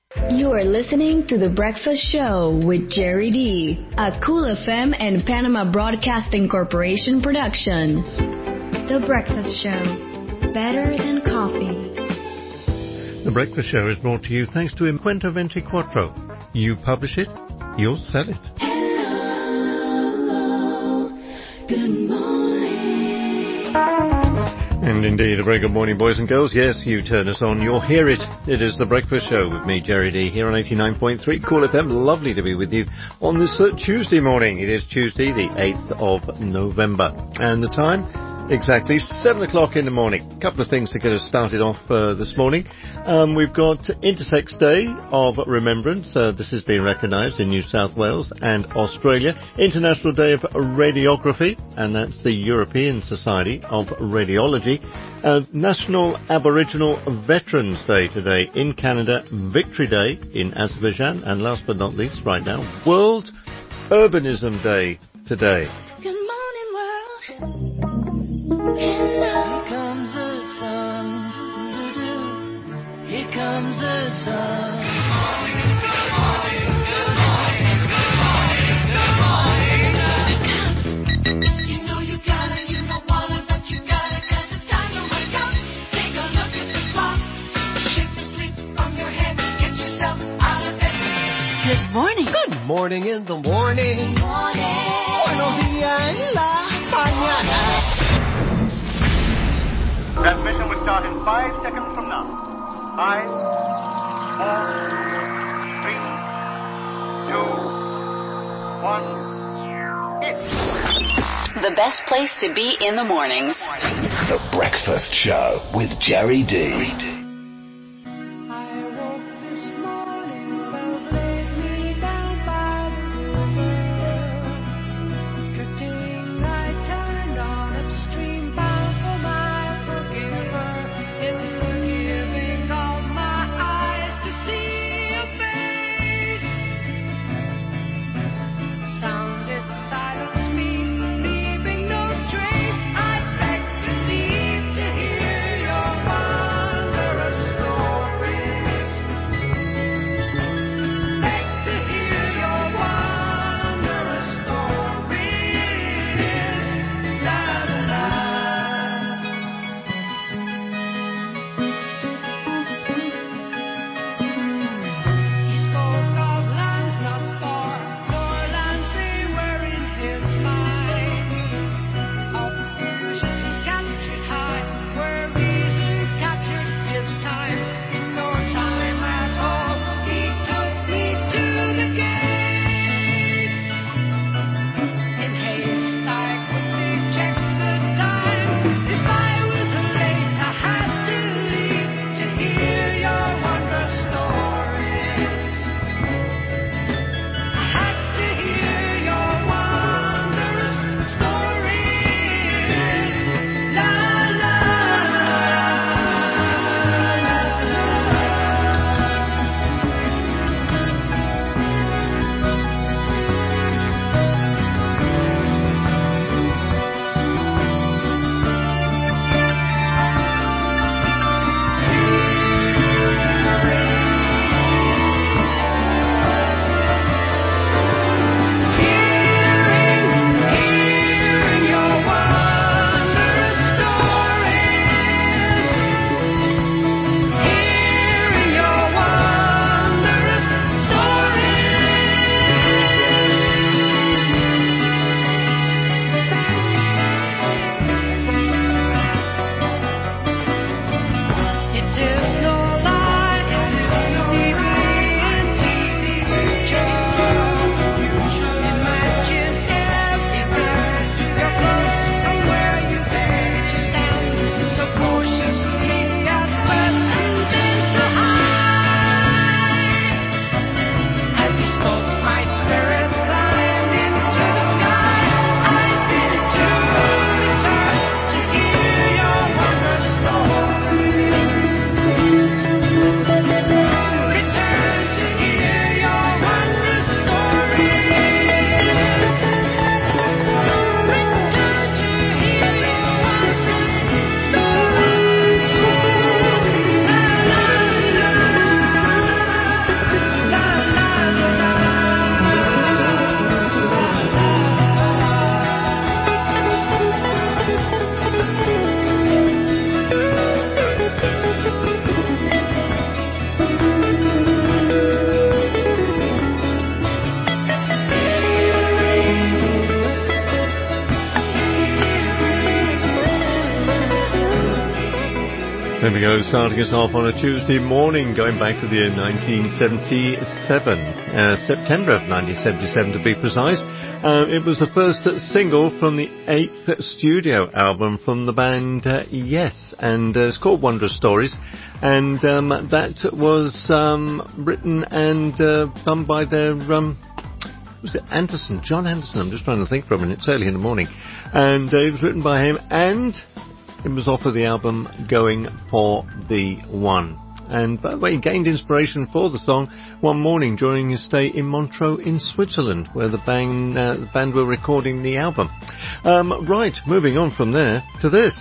You are listening to The Breakfast Show with Jerry D, a Cool FM and Panama Broadcasting Corporation production. The Breakfast Show, better than coffee. The Breakfast Show is brought to you thanks to Encuentro 24. You publish it, you'll sell it. Hello, good morning. And indeed, a very good morning, boys and girls. Yes, you turn us on, you'll hear it. It is The Breakfast Show with me, Jerry D, here on 89.3 Cool FM. Lovely to be with you on this Tuesday morning. It is Tuesday, the 8th of November. And the time? Exactly 7 o'clock in the morning. A couple of things to get us started off this morning. We've got Intersex Day of Remembrance. This has been recognised in New South Wales and Australia. International Day of Radiography, and that's the European Society of Radiology. National Aboriginal Veterans Day today in Canada. Victory Day in Azerbaijan. And last but not least, right now, World Urbanism Day today. Good morning, world. Here comes the sun. Here comes the sun. Good morning, good morning, good morning, good morning, good morning. You know you gotta, you don't wanna, but you gotta, 'cause it's time to wake up. Take a look at the clock. Shake the sleep from your head. Get yourself out of bed. Good morning. Good morning in the morning. Morning. Buenos días en la mañana. Transmission will start in 5 seconds from now. 5, 4, 3, 2, 1, hit. The best place to be in the mornings. The Breakfast Show with Jerry D. we go, starting us off on a Tuesday morning, going back to the year 1977, September of 1977 to be precise. It was the first single from the 8th studio album from the band Yes, and it's called Wondrous Stories, and that was written and done by their, was it Anderson? John Anderson, I'm just trying to think for a minute, it's early in the morning, and it was written by him, and it was off of the album Going for the One. And by the way, he gained inspiration for the song one morning during his stay in Montreux in Switzerland, where the band were recording the album. Right, moving on from there to this.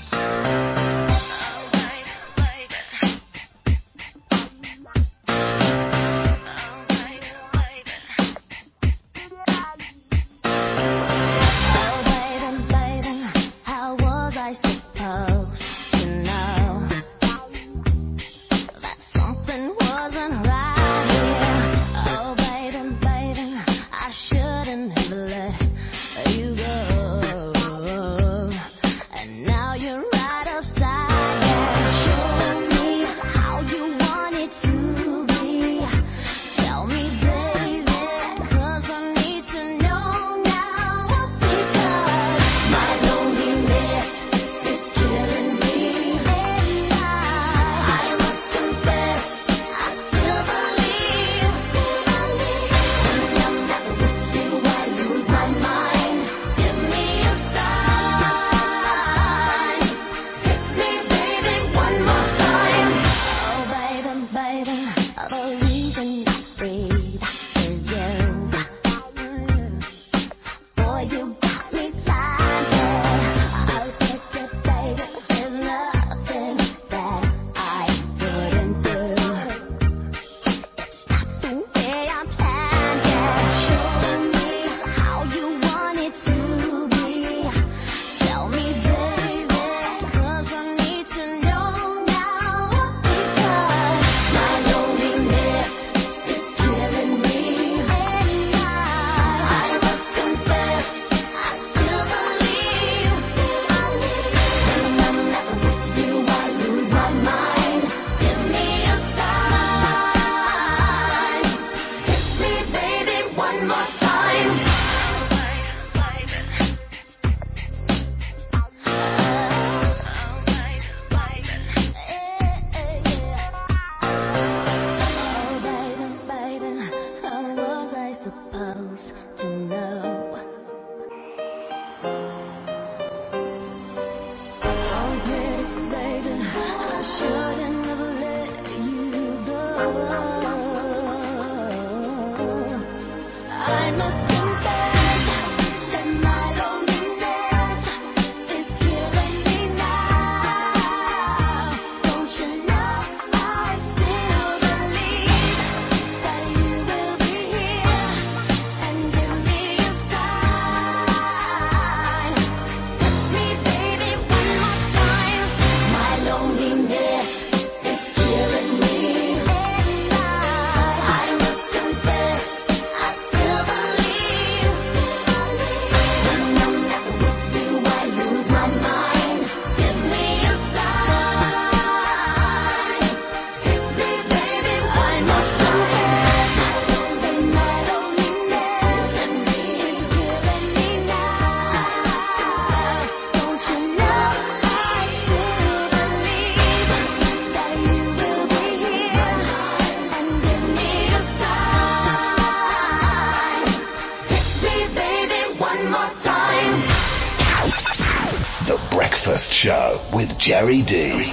Show with Jerry D.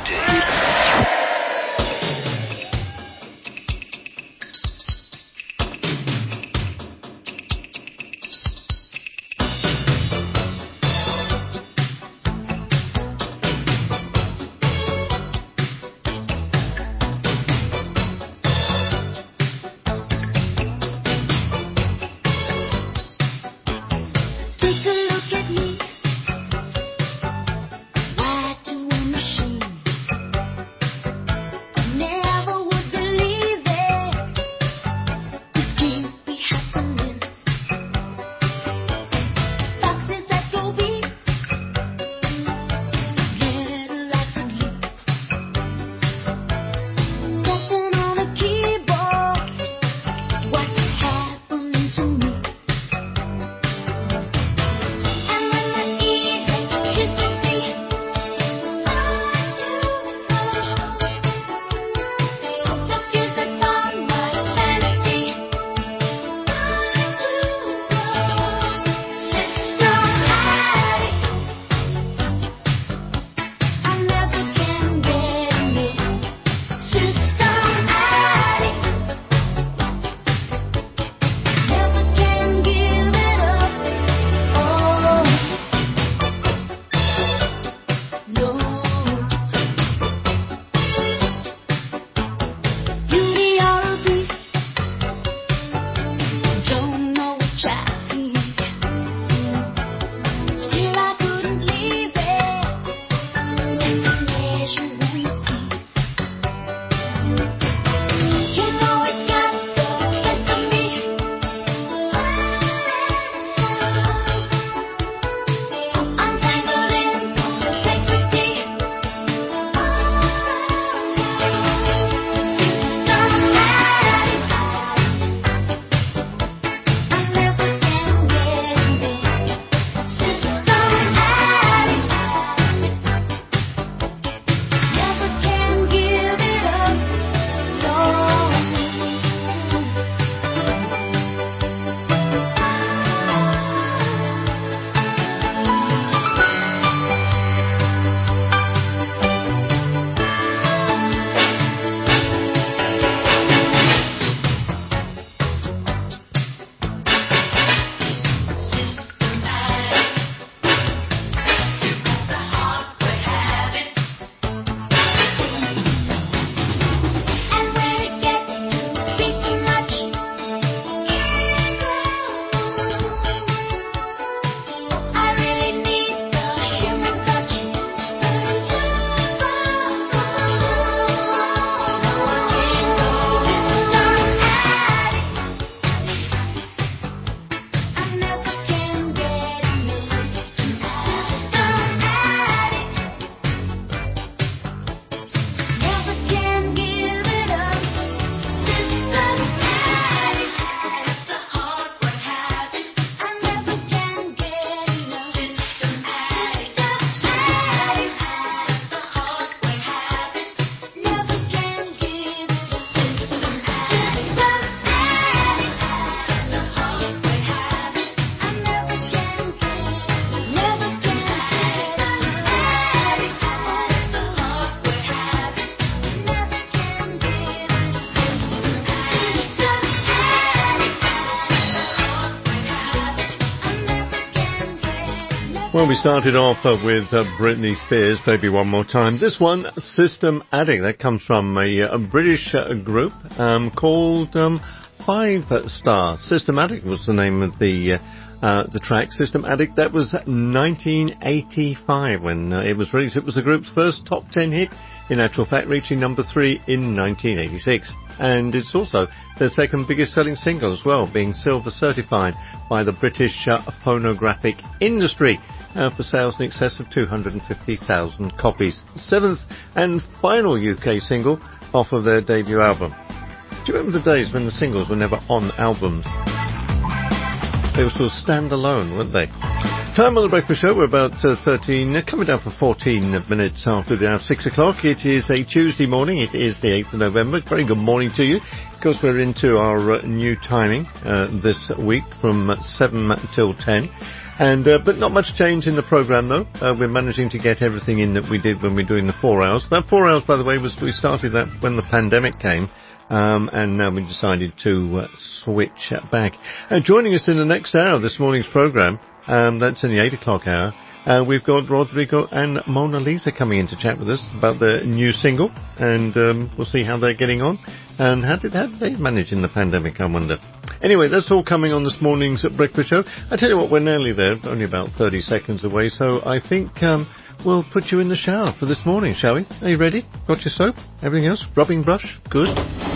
Well, we started off with Britney Spears, Baby One More Time. This one, System Addict, that comes from a British group called Five Star. System Addict was the name of the track. System Addict, that was 1985 when it was released. It was the group's first top 10 hit, in actual fact, reaching number 3 in 1986. And it's also their second biggest selling single as well, being silver certified by the British phonographic industry. For sales in excess of 250,000 copies. Seventh and final UK single off of their debut album. Do you remember the days when the singles were never on albums? They were sort of stand-alone, weren't they? Time on the Breakfast Show, we're about coming down for 14 minutes after the hour of 6 o'clock. It is a Tuesday morning, it is the 8th of November. Very good morning to you. Of course, we're into our new timing this week from 7 till 10. And but not much change in the programme though. We're managing to get everything in that we did when we were doing the 4 hours. That 4 hours, by the way, we started that when the pandemic came, and now we decided to switch back. Joining us in the next hour of this morning's programme, that's in the 8 o'clock hour. We've got Rodrigo and Mona Lisa coming in to chat with us about their new single, and we'll see how they're getting on. And how did they manage in the pandemic, I wonder. Anyway, that's all coming on this morning's Breakfast Show. I tell you what, we're nearly there, only about 30 seconds away, so I think we'll put you in the shower for this morning, shall we? Are you ready? Got your soap? Everything else? Rubbing brush? Good?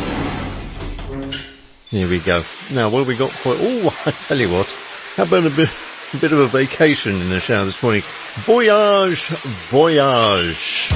Here we go. Now, what have we got for... Oh, I tell you what, how about a bit of a vacation in the shower this morning? Voyage, voyage.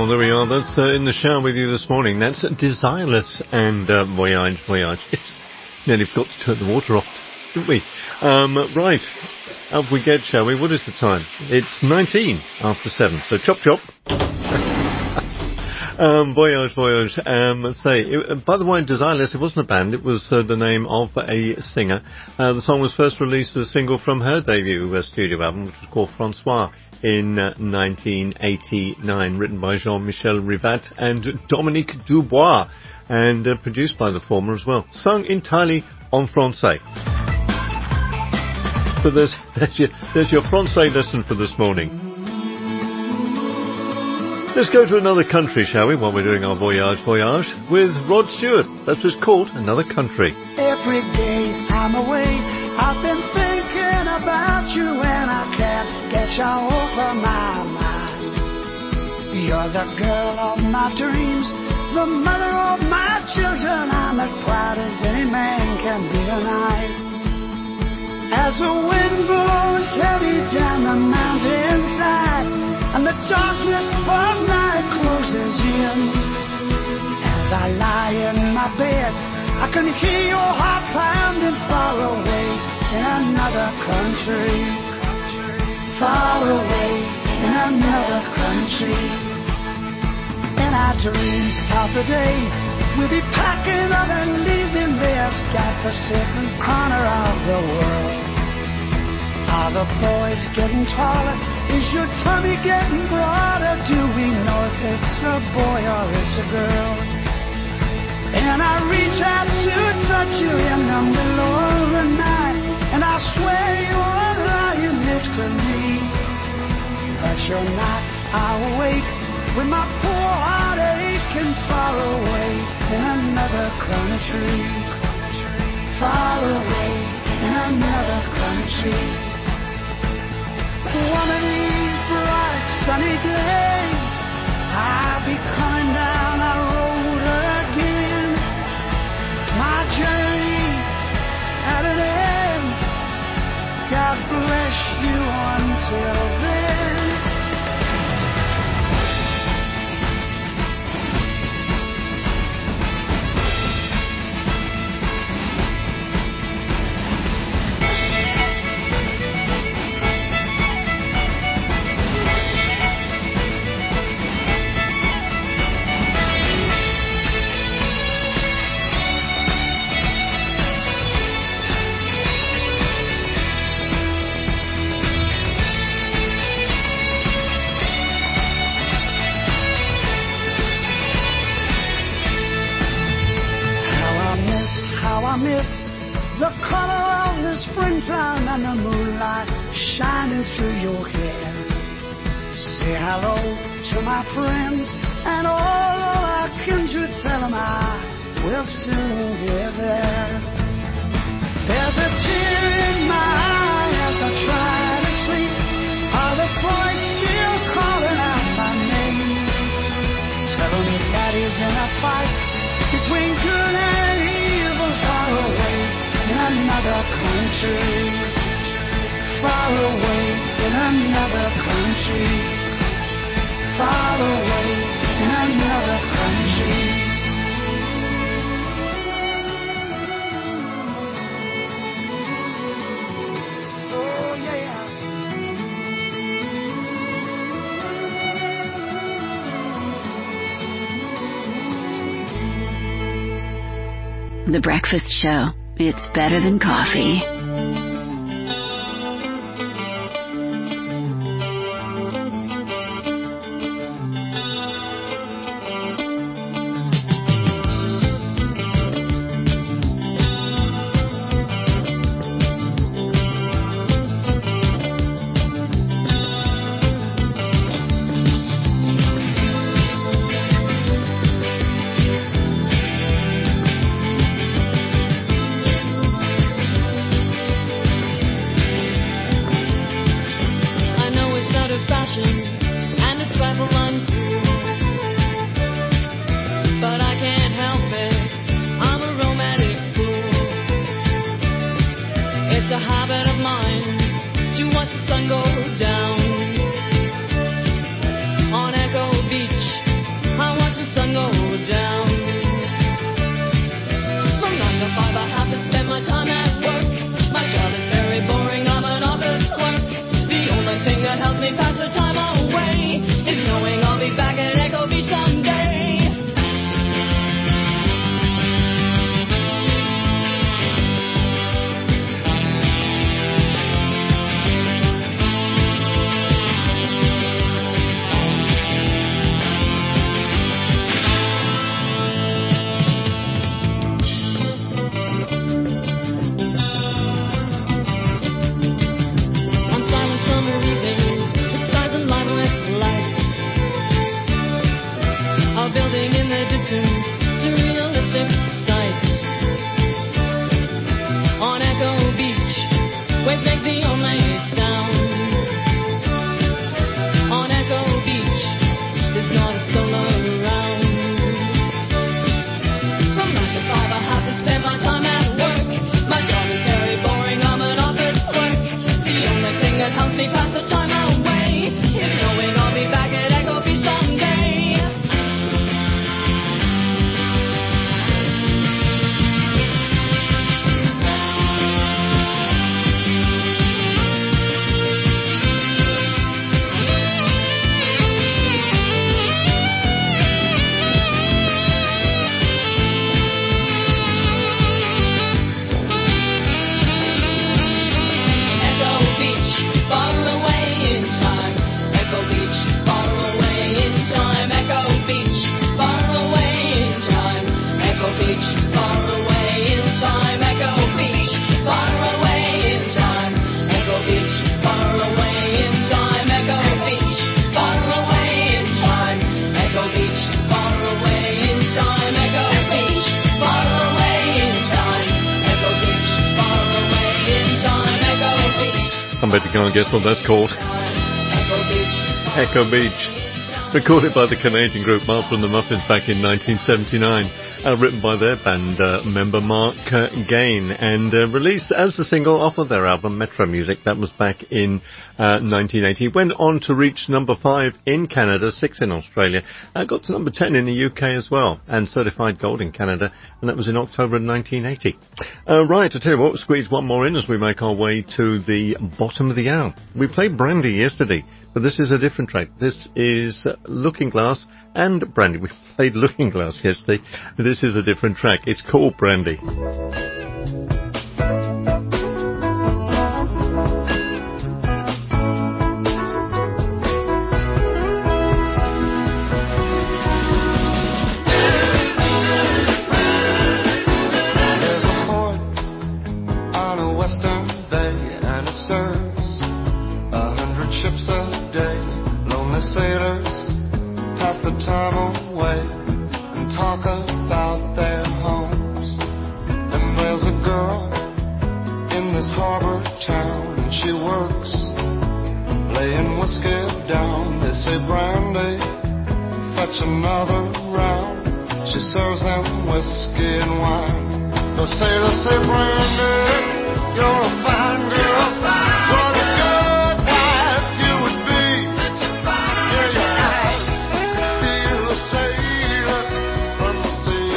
Well, there we are. That's In the Shower with you this morning. That's Desireless and Voyage, Voyage. Nearly forgot to turn the water off, didn't we? Right. Up we get, shall we? What is the time? It's 19 after 7. So chop chop. Voyage, Voyage. By the way, Desireless, it wasn't a band, it was the name of a singer. The song was first released as a single from her debut studio album, which was called Francois, in 1989, written by Jean-Michel Rivat and Dominique Dubois, and produced by the former as well. Sung entirely en français. So there's your français lesson for this morning. Let's go to another country, shall we, while we're doing our Voyage, Voyage, with Rod Stewart. That's what's called Another Country. Every day I'm away, I've been thinking about you, and I can't get you over my mind. You're the girl of my dreams, the mother of my children. I'm as proud as any man can be tonight. As the wind blows heavy down the mountainside, and the darkness of night closes in, as I lie in my bed, I can hear your heart pounding far away in another country. Far away in another country. And I dream of the day we'll be packing up and leaving this godforsaken corner of the world. Are the boys getting taller? Is your tummy getting broader? Do we know if it's a boy or it's a girl? And I reach out to touch you in the middle of the night, and I swear you're lying next to me, but you're not. I'll wait with my poor heart aching far away in another country. Far away in another country. One of these bright sunny days, I'll be coming down that road again. My journey at an end. God bless you until then. The color of the springtime and the moonlight shining through your hair. Say hello to my friends and all of our kindred. Tell them I will soon be there. There's a tear in my eye as I try to sleep. Are the boys still calling out my name? Tell them daddy's in a fight between good and evil, far away in another country. Far away in another country. Far away in another country. Oh yeah. The Breakfast Show. It's better than coffee. On Echo Beach I bet you can't guess what that's called. Echo Beach. Recorded by the Canadian group Martha and the Muffins back in 1979, written by their band member Mark Gain, and released as the single off of their album Metro Music. That was back in 1980. Went on to reach number 5 in Canada, 6 in Australia, got to number 10 in the UK as well, and certified gold in Canada, and that was in October of 1980. Right, I tell you what, we'll squeeze one more in as we make our way to the bottom of the hour. We played Brandy yesterday, but this is a different track. This is Looking Glass and Brandy. We played Looking Glass yesterday. This is a different track. It's called Brandy. There's a port on a western bay, and it serves 100 ships a day. Lonely sailors pass the time away and talk about their homes. And there's a girl in this harbor town, and she works laying whiskey down. They say, Brandy, fetch another round. She serves them whiskey and wine. The sailors say, Brandy, you're a fine girl. What a good wife you would be. Yeah, your eyes could steal a sailor from the sea.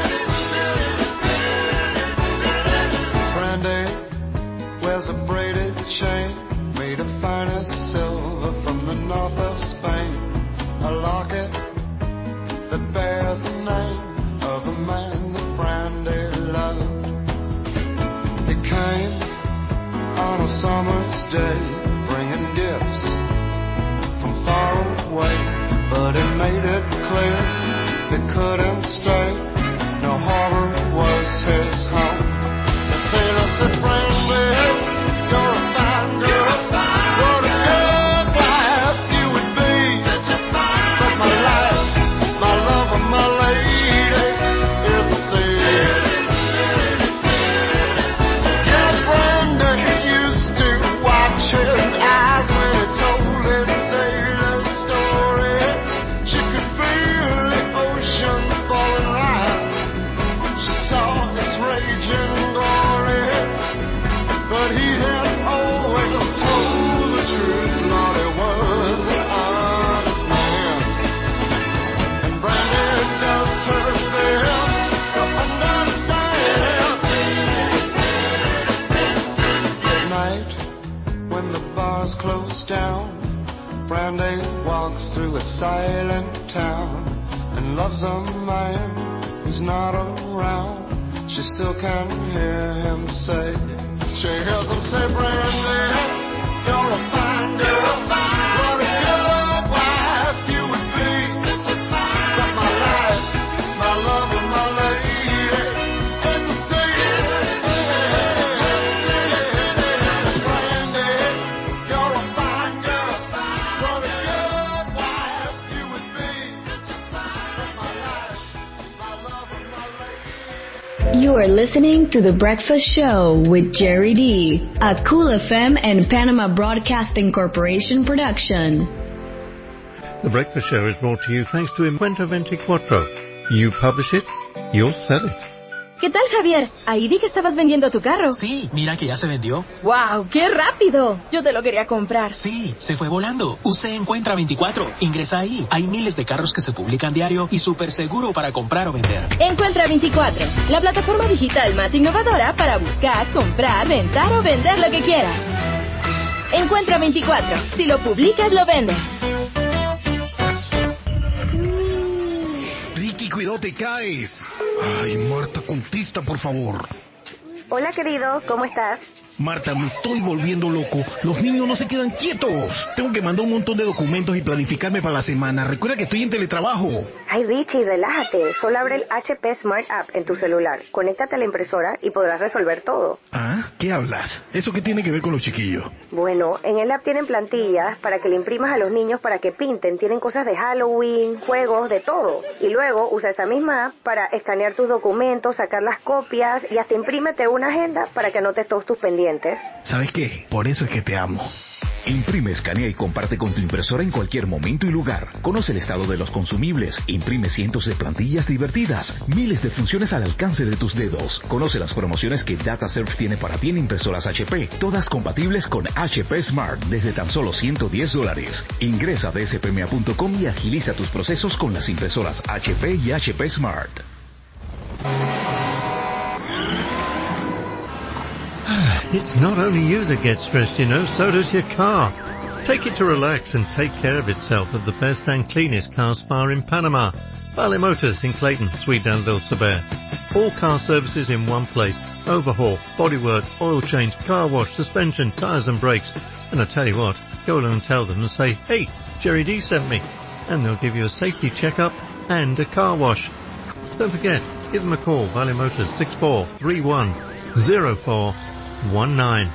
Brandy wears a braided chain made of finest silver from the north of Spain. A locket that bears the name of a man that Brandy loved. He came on a summer's day, bringing gifts from far away, but he made it clear he couldn't stay. No harbor was his home. The sailor said, Brandy, you're a fine girl. What a good wife you would be. But my life, my love, and my lady is the sea. Yeah, Brandy used to watch his eyes when he told his sailor story. She could feel the ocean fall and rise. She saw its raging glory, but he had always told the truth. Lord, he was an honest man, and Brandy does her best to understand. At night, when the bars close down, Brandy walks through a silent town and loves a man who's not around. She still can hear him say, she hears him say, Brandy, you're a fine girl. What a good wife you would be. But my life, my love, and my lady is the sea. Brandy, you're a fine girl. What a good wife you would be. But my life, my love, and my lady. You are listening to The Breakfast Show with Jerry D, a Cool FM and Panama Broadcasting Corporation production. The Breakfast Show is brought to you thanks to Encuentro 24. You publish it, you'll sell it. ¿Qué tal, Javier? Ahí vi que estabas vendiendo tu carro. Sí, mira que ya se vendió. ¡Wow! ¡Qué rápido! Yo te lo quería comprar. Sí, se fue volando. Usted Encuentra 24. Ingresa ahí. Hay miles de carros que se publican diario y súper seguro para comprar o vender. Encuentra 24, la plataforma digital más innovadora para buscar, comprar, rentar o vender lo que quieras. Encuentra 24. Si lo publicas, lo vendes. Ricky, cuidado, te caes. Ay, Marta, contesta, por favor. Hola, querido, ¿cómo estás? Marta, me estoy volviendo loco. Los niños no se quedan quietos. Tengo que mandar un montón de documentos y planificarme para la semana. Recuerda que estoy en teletrabajo. Ay, Richie, relájate. Solo abre el HP Smart App en tu celular. Conéctate a la impresora y podrás resolver todo. ¿Ah? ¿Qué hablas? ¿Eso qué tiene que ver con los chiquillos? Bueno, en el app tienen plantillas para que le imprimas a los niños para que pinten. Tienen cosas de Halloween, juegos, de todo. Y luego usa esa misma app para escanear tus documentos, sacar las copias y hasta imprímete una agenda para que anotes todos tus pendientes. clientes. ¿Sabes qué? Por eso es que te amo. Imprime, escanea y comparte con tu impresora en cualquier momento y lugar. Conoce el estado de los consumibles. Imprime cientos de plantillas divertidas. Miles de funciones al alcance de tus dedos. Conoce las promociones que DataServe tiene para ti en impresoras HP. Todas compatibles con HP Smart desde tan solo $110. Ingresa a dspma.com y agiliza tus procesos con las impresoras HP y HP Smart. It's not only you that gets stressed, you know, so does your car. Take it to relax and take care of itself at the best and cleanest car spa in Panama. Vale Motors in Clayton, Sweetdale del Saber. All car services in one place. Overhaul, bodywork, oil change, car wash, suspension, tyres and brakes. And I tell you what, go along and tell them and say, hey, Jerry D sent me. And they'll give you a safety checkup and a car wash. Don't forget, give them a call, Vale Motors 64310419.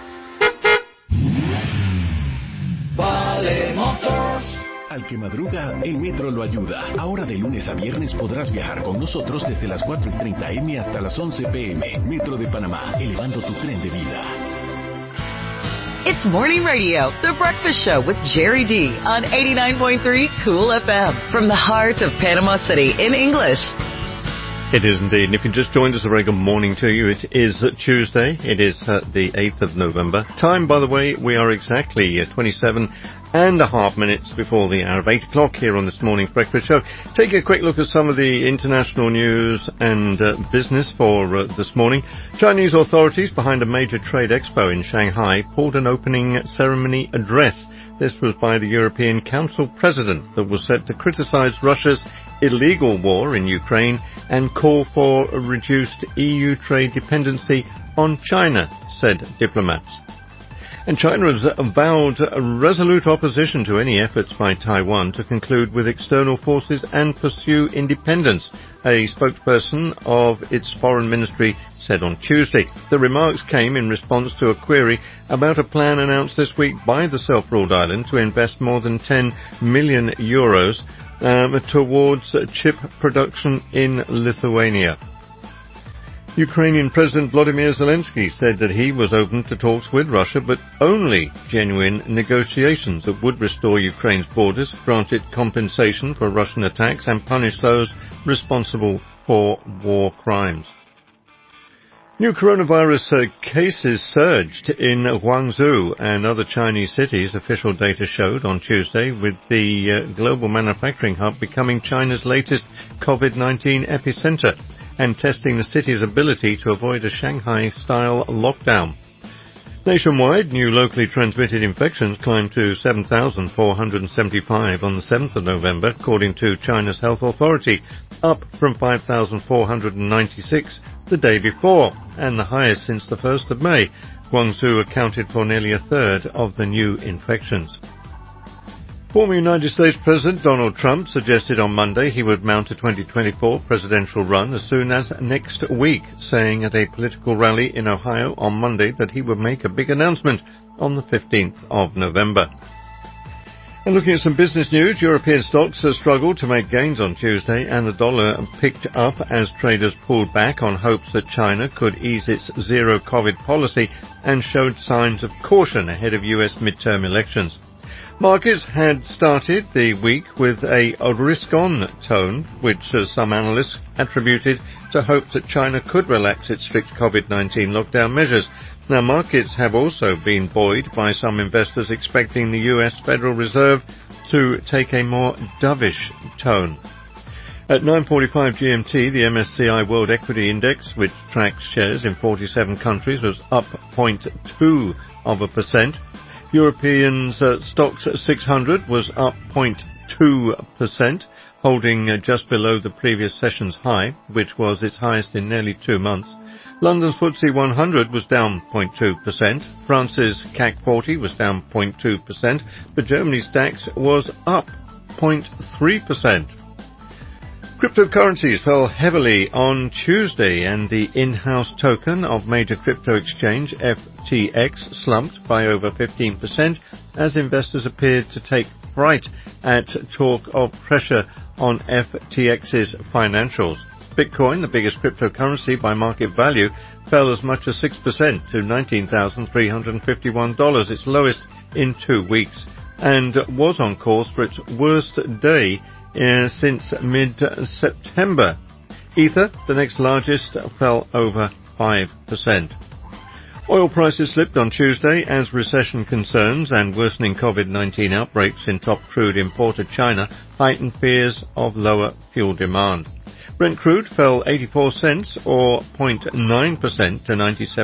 Vale Motors. Al que madruga, el metro lo ayuda. Ahora de lunes a viernes podrás viajar con nosotros desde las 4:30 a.m. hasta las 11 p.m. Metro de Panamá, elevando tu tren de vida. It's Morning Radio, The Breakfast Show with Jerry D on 89.3 Cool FM from the heart of Panama City in English. It is indeed. And if you just joined us, a very good morning to you. It is Tuesday. It is the 8th of November. Time, by the way, we are exactly 27.5 minutes before the hour of 8 o'clock here on this morning's Breakfast Show. Take a quick look at some of the international news and business for this morning. Chinese authorities behind a major trade expo in Shanghai pulled an opening ceremony address. This was by the European Council President that was set to criticize Russia's illegal war in Ukraine and call for a reduced EU trade dependency on China, said diplomats. And China has avowed a resolute opposition to any efforts by Taiwan to conclude with external forces and pursue independence, a spokesperson of its foreign ministry said on Tuesday. The remarks came in response to a query about a plan announced this week by the self-ruled island to invest more than 10 million euros towards chip production in Lithuania. Ukrainian President Volodymyr Zelensky said that he was open to talks with Russia, but only genuine negotiations that would restore Ukraine's borders, grant it compensation for Russian attacks, and punish those responsible for war crimes. New coronavirus cases surged in Guangzhou and other Chinese cities, official data showed on Tuesday, with the global manufacturing hub becoming China's latest COVID-19 epicenter and testing the city's ability to avoid a Shanghai-style lockdown. Nationwide, new locally transmitted infections climbed to 7,475 on the 7th of November, according to China's health authority, up from 5,496 the day before, and the highest since the 1st of May. Guangzhou accounted for nearly a third of the new infections. Former United States President Donald Trump suggested on Monday he would mount a 2024 presidential run as soon as next week, saying at a political rally in Ohio on Monday that he would make a big announcement on the 15th of November. And looking at some business news, European stocks have struggled to make gains on Tuesday, and the dollar picked up as traders pulled back on hopes that China could ease its zero-COVID policy and showed signs of caution ahead of US midterm elections. Markets had started the week with a risk-on tone, which some analysts attributed to hopes that China could relax its strict COVID-19 lockdown measures. Now, markets have also been buoyed by some investors expecting the US Federal Reserve to take a more dovish tone. At 9:45 GMT, the MSCI World Equity Index, which tracks shares in 47 countries, was up 0.2%. European Stocks 600 was up 0.2%, holding just below the previous session's high, which was its highest in nearly 2 months. London's FTSE 100 was down 0.2%. France's CAC 40 was down 0.2%, but Germany's DAX was up 0.3%. Cryptocurrencies fell heavily on Tuesday, and the in-house token of major crypto exchange FTX slumped by over 15% as investors appeared to take fright at talk of pressure on FTX's financials. Bitcoin, the biggest cryptocurrency by market value, fell as much as 6% to $19,351, its lowest in 2 weeks, and was on course for its worst day since mid-September. Ether, the next largest, fell over 5%. Oil prices slipped on Tuesday as recession concerns and worsening COVID-19 outbreaks in top crude importer China heightened fears of lower fuel demand. Brent crude fell 84 cents or 0.9% to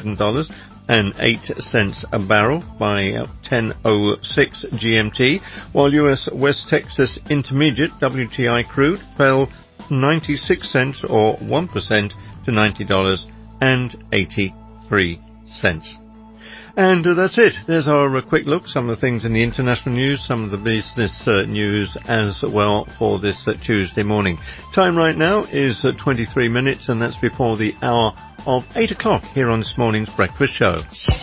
$97.08 a barrel by 10:06 GMT, while US West Texas Intermediate WTI crude fell 96 cents or 1% to $90.83. And that's it. There's our quick look, some of the things in the international news, some of the business news as well for this Tuesday morning. Time right now is 23 minutes, and that's before the hour of 8 o'clock here on this morning's breakfast show.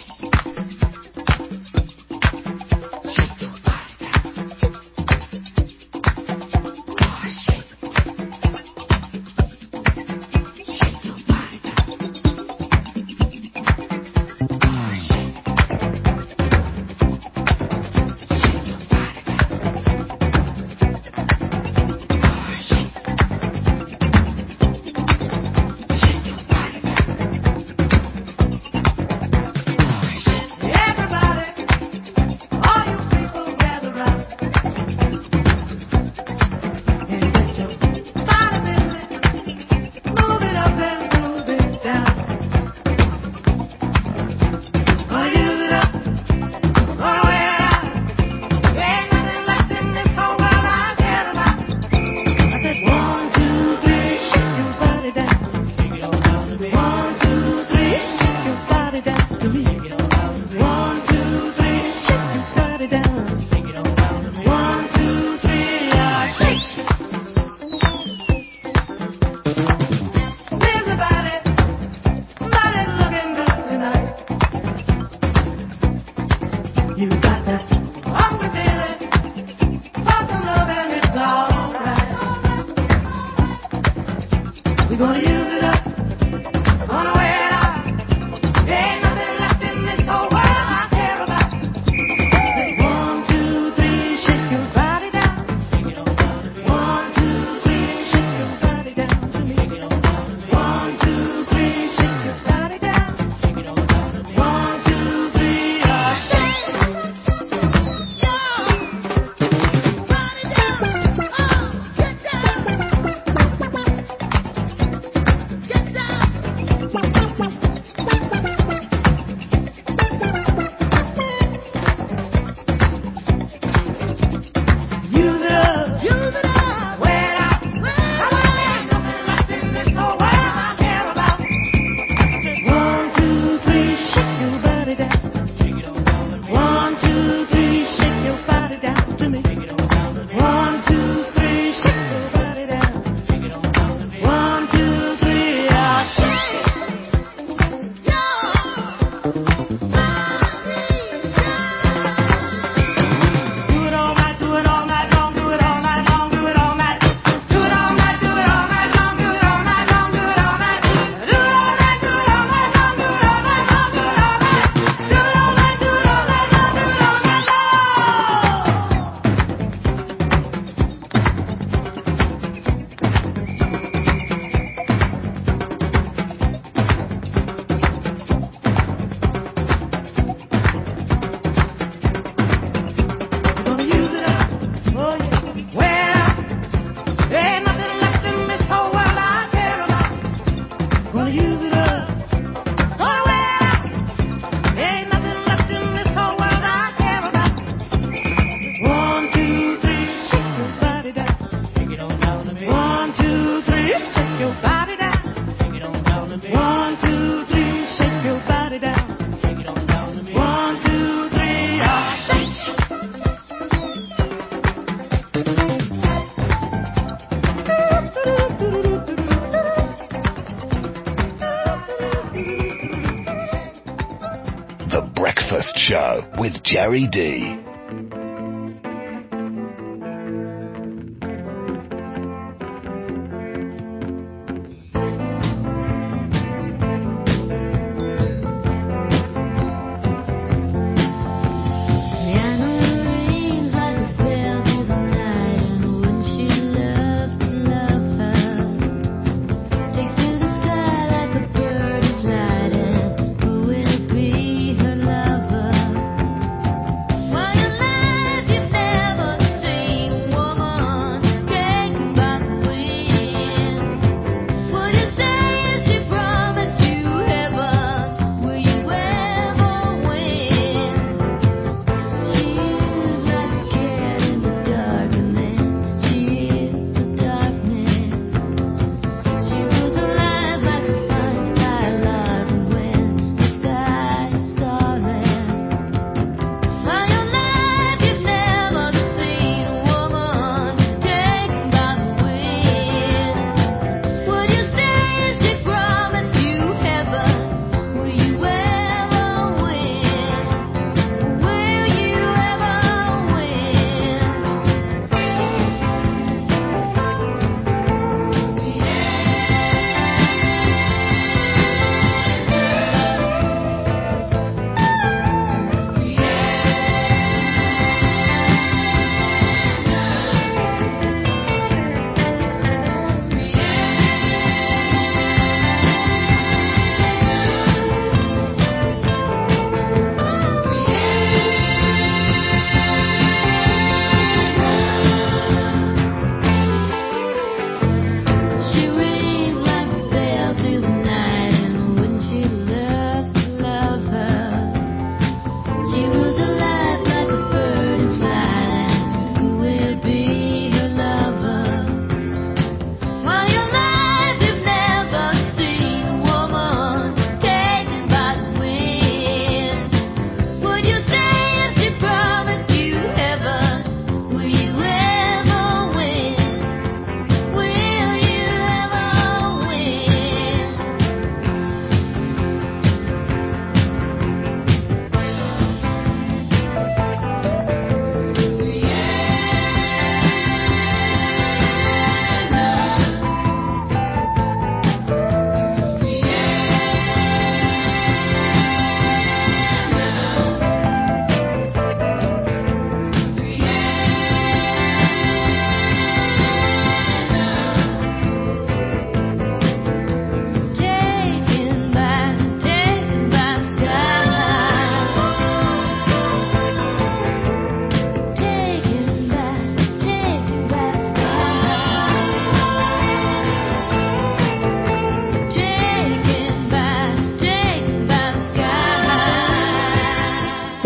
Breakfast Show with Jerry D.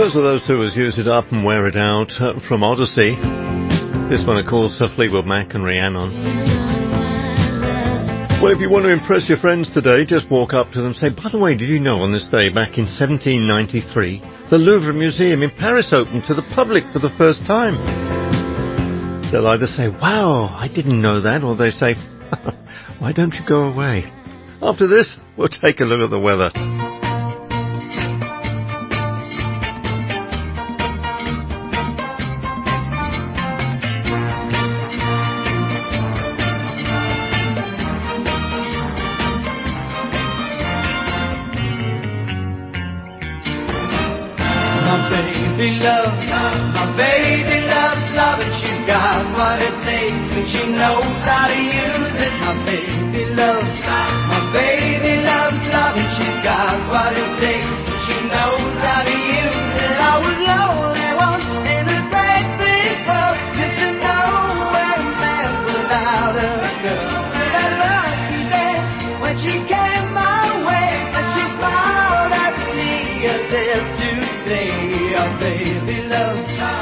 First of those two was Use It Up and Wear It Out from Odyssey. This one, of course, Fleetwood Mac and Rhiannon. Well, if you want to impress your friends today, just walk up to them and say, by the way, did you know on this day back in 1793, the Louvre Museum in Paris opened to the public for the first time? They'll either say, wow, I didn't know that, or they say, why don't you go away? After this, we'll take a look at the weather. She knows how to use it. My baby loves love, and she's got what it takes. She knows how to use it. I was lonely once in this great big world, just to know where a man without a girl. That lucky day when she came my way, and she smiled at me as if to say, your baby loves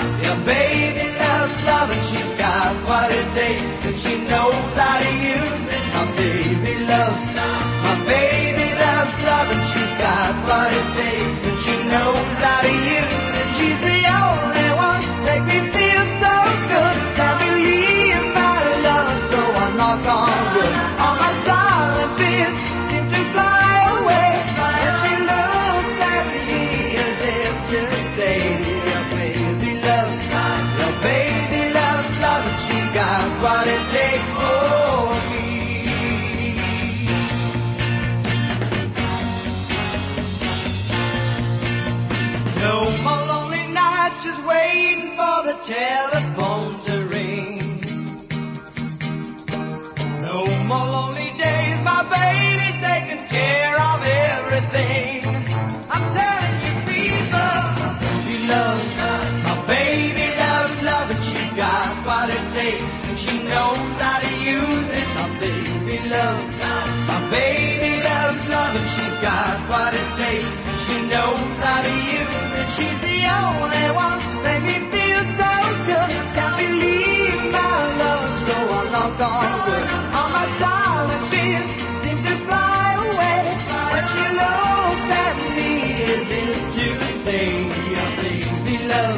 love, and she's got what it takes. She knows how to use it. My baby loves love, and she's got what it takes. And she knows how to use it. She's the only one make me feel so good. Can't believe my love, so I knock on wood. All my silent fears seem to fly away, and she looks at me as if to say, your baby loves love, and she got what it takes for me. No more lonely nights just waiting for the telephone to ring. No more lonely days, my baby's taking care of everything. I'm telling you, people, my baby loves love, and she got what it takes. And she knows how to use it. My baby loves love, and she's got what it takes. And she knows how to use it. She's the only one make me feel so good. Can't believe my love, so I knock on wood. All my silent fears seem to fly away when she looks at me as if to say, your baby loves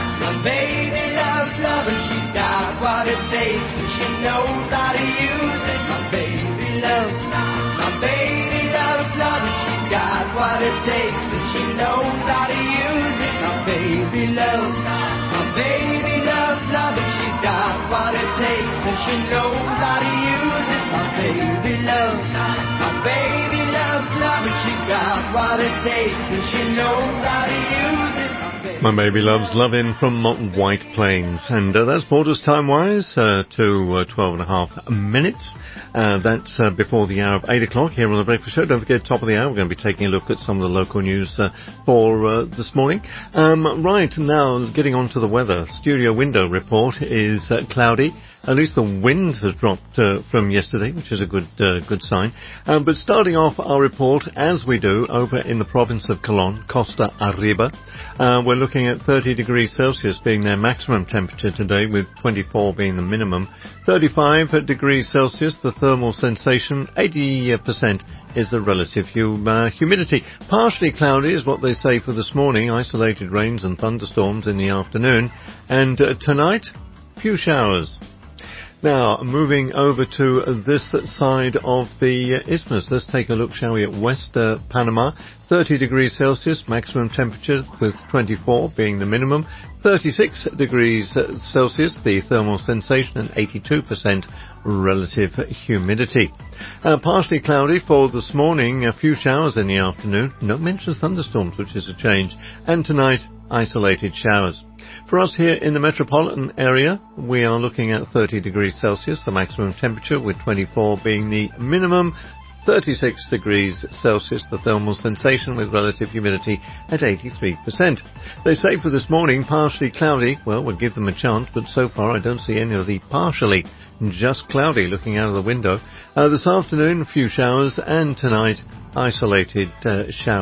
love, and she's got what it takes. And she knows how to use it. My baby loves love, and she's got what it takes. And she knows how to use it. My baby loves love, and she's got what it takes. And she knows how to use it. My baby loves love, and she's got what it takes. And she knows how to use it. My Baby Loves Lovin' from White Plains. And that's brought us time-wise to 12 and a half minutes. That's before the hour of 8 o'clock here on The Breakfast Show. Don't forget, top of the hour, we're going to be taking a look at some of the local news for this morning. Right, now getting on to the weather. Studio window report is cloudy. At least the wind has dropped from yesterday, which is a good sign. But starting off our report, as we do, over in the province of Colón, Costa Arriba, we're looking at 30 degrees Celsius being their maximum temperature today, with 24 being the minimum. 35 degrees Celsius, the thermal sensation. 80% is the relative humidity. Partially cloudy is what they say for this morning. Isolated rains and thunderstorms in the afternoon. And tonight, few showers. Now, moving over to this side of the isthmus, let's take a look, shall we, at West Panama. 30 degrees Celsius, maximum temperature, with 24 being the minimum. 36 degrees Celsius, the thermal sensation, and 82% relative humidity. Partially cloudy for this morning, a few showers in the afternoon. No mention of thunderstorms, which is a change. And tonight, isolated showers. For us here in the metropolitan area, we are looking at 30 degrees Celsius, the maximum temperature, with 24 being the minimum. 36 degrees Celsius, the thermal sensation, with relative humidity at 83%. They say for this morning, partially cloudy. Well, we'll give them a chance, but so far I don't see any of the partially, just cloudy looking out of the window. This afternoon, a few showers, and tonight, isolated showers.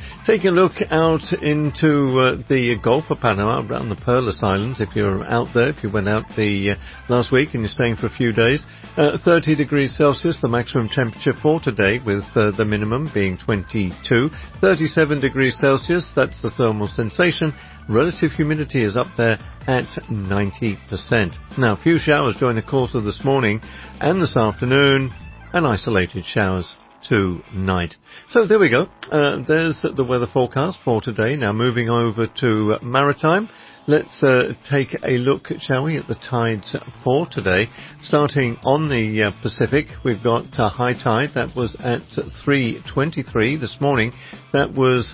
Taking a look out into the Gulf of Panama, around the Perlas Islands, if you're out there, if you went out the last week and you're staying for a few days. 30 degrees Celsius, the maximum temperature for today, with the minimum being 22. 37 degrees Celsius, that's the thermal sensation. Relative humidity is up there at 90%. Now, a few showers during the course of this morning and this afternoon, and isolated showers tonight. So there we go. There's the weather forecast for today. Now moving over to maritime. Let's take a look, shall we, at the tides for today. Starting on the Pacific, we've got high tide. That was at 3:23 this morning. That was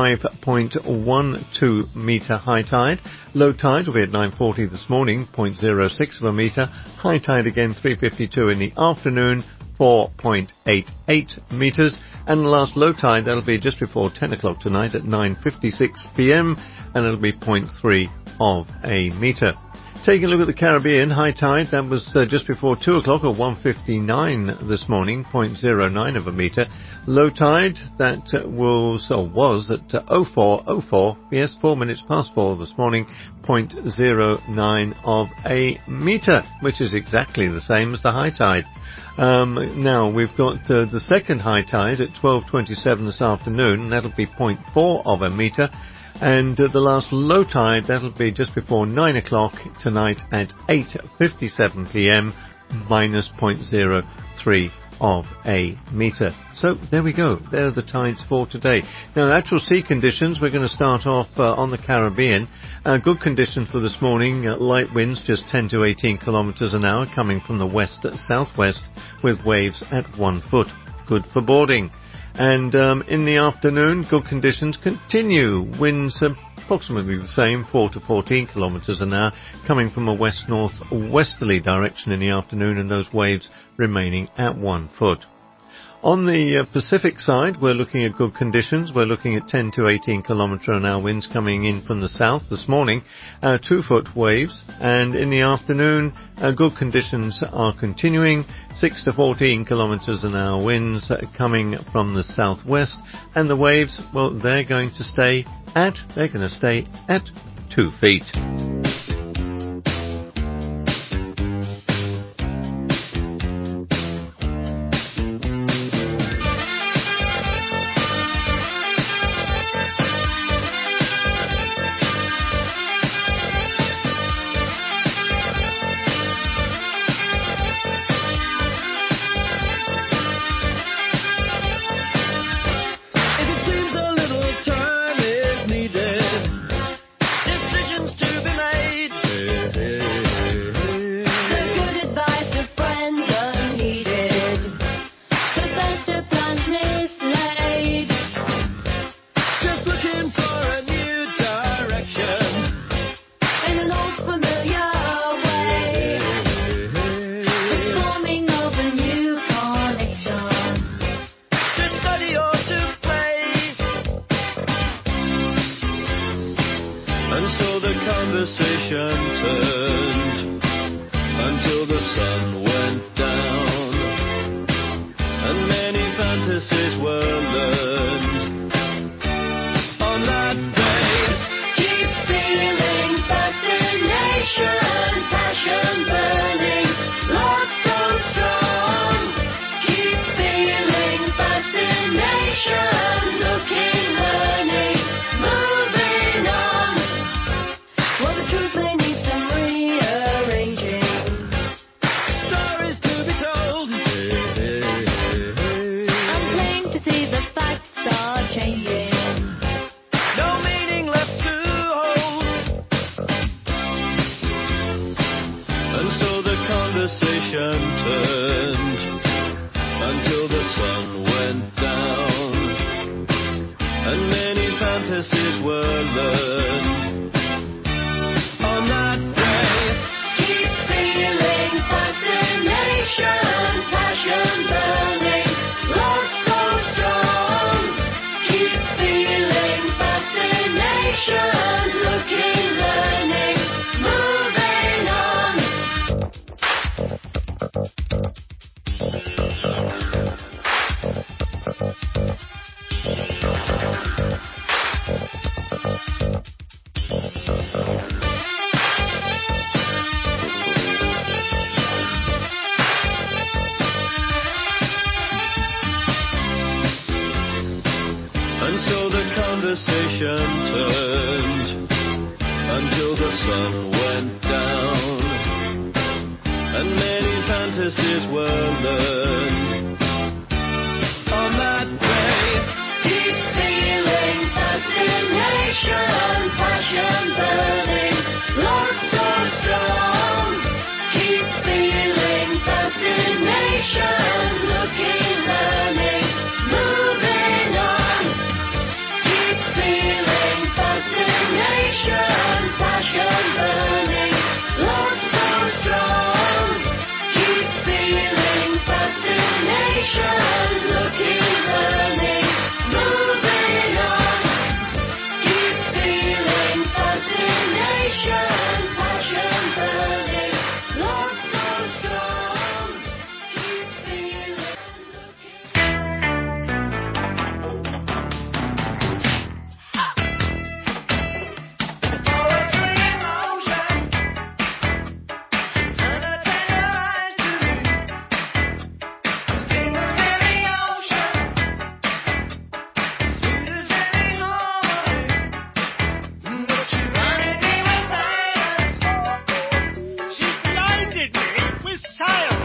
5.12 metre high tide. Low tide will be at 9:40 this morning, 0.06 of a metre. High tide again 3:52 in the afternoon, 4.88 metres, and the last low tide, that'll be just before 10 o'clock tonight at 9:56 p.m, and it'll be 0.3 of a metre. Taking a look at the Caribbean, high tide, that was just before 2 o'clock at 1:59 this morning, 0.09 of a metre. Low tide, that was at 04:04, yes, 4 minutes past 4 this morning, 0.09 of a metre, which is exactly the same as the high tide. Now we've got the second high tide at 12:27 this afternoon, and that'll be 0.4 of a metre. And the last low tide, that'll be just before 9 o'clock tonight at 8:57 p.m, minus 0.03 of a metre. So there we go. There are the tides for today. Now, the actual sea conditions, we're going to start off on the Caribbean. Good conditions for this morning. Light winds, just 10 to 18 kilometres an hour, coming from the west-southwest, with waves at 1 foot. Good for boarding. And in the afternoon, good conditions continue. Winds approximately the same, 4 to 14 kilometres an hour, coming from a west-north-westerly direction in the afternoon, and those waves remaining at 1 foot. On the Pacific side, we're looking at good conditions. We're looking at 10 to 18 kilometre an hour winds coming in from the south this morning, 2 foot waves, and in the afternoon, good conditions are continuing, 6 to 14 kilometres an hour winds coming from the southwest, and the waves, well, they're going to stay at 2 feet. nation turned until the sun went down, and many fantasies were learned on that day. Keep feeling fascination, passion burning, love so strong. Keep feeling fascination, looking, learning, moving on. Keep feeling fascination, passion burning, love so strong. Keep feeling fascination, looking, learning, moving on. Keep feeling fascination, passion burning, love so strong. Keep feeling. She blinded me with science.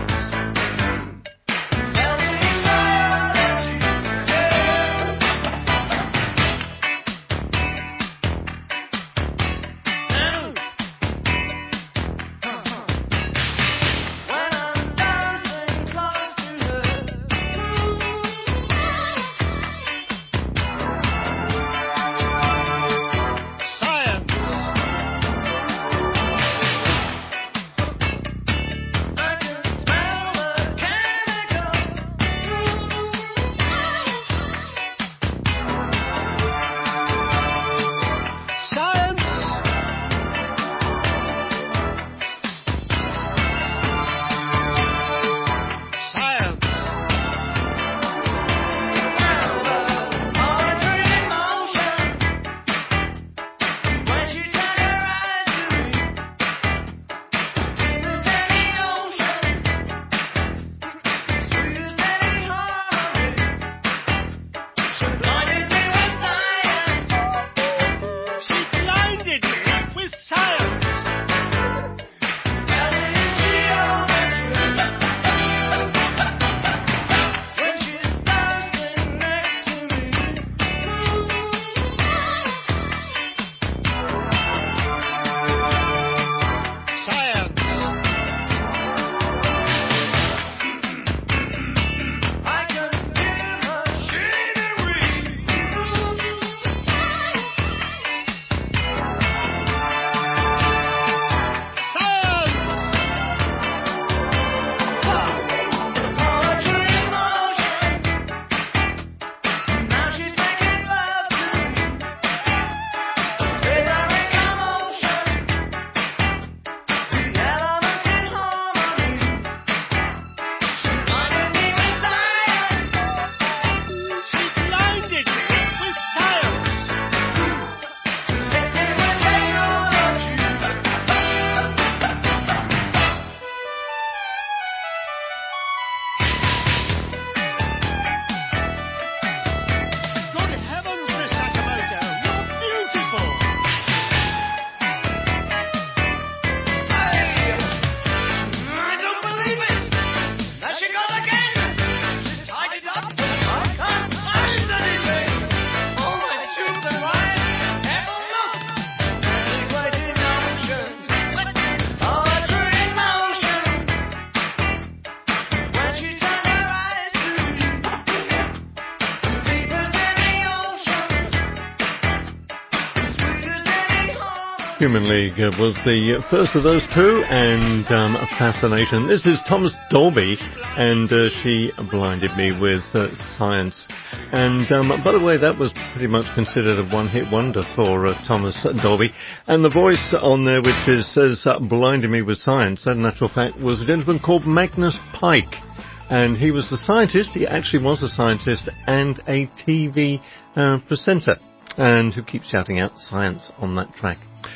Human League was the first of those two, and Fascination. This is Thomas Dolby, and she blinded me with Science. And by the way, that was pretty much considered a one-hit wonder for Thomas Dolby. And the voice on there which says blinded me with Science, that in actual fact was a gentleman called Magnus Pyke. And he was a scientist. He actually was a scientist and a TV presenter, and who keeps shouting out science on that track.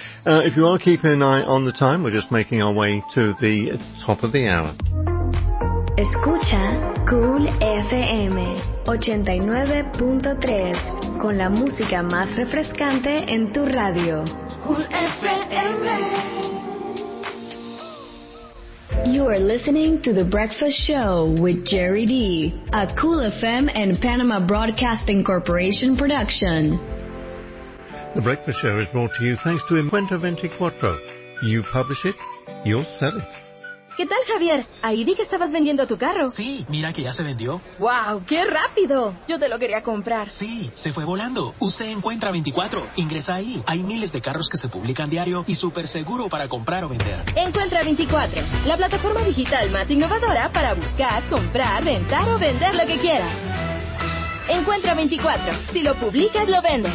If you are keeping an eye on the time, we're just making our way to the top of the hour. Escucha Cool FM. 89.3, con la música más refrescante en tu radio. Cool FM. You are listening to The Breakfast Show with Jerry D, a Cool FM and Panama Broadcasting Corporation production. The Breakfast Show is brought to you thanks to Encuentra 24. You publish it, you'll sell it. ¿Qué tal, Javier? Ahí vi que estabas vendiendo tu carro. Sí, mira que ya se vendió. ¡Wow! ¡Qué rápido! Yo te lo quería comprar. Sí, se fue volando. Usted Encuentra 24. Ingresa ahí. Hay miles de carros que se publican diario y súper seguro para comprar o vender. Encuentra 24, la plataforma digital más innovadora para buscar, comprar, rentar o vender lo que quieras. Encuentra 24. Si lo publicas, lo vendes.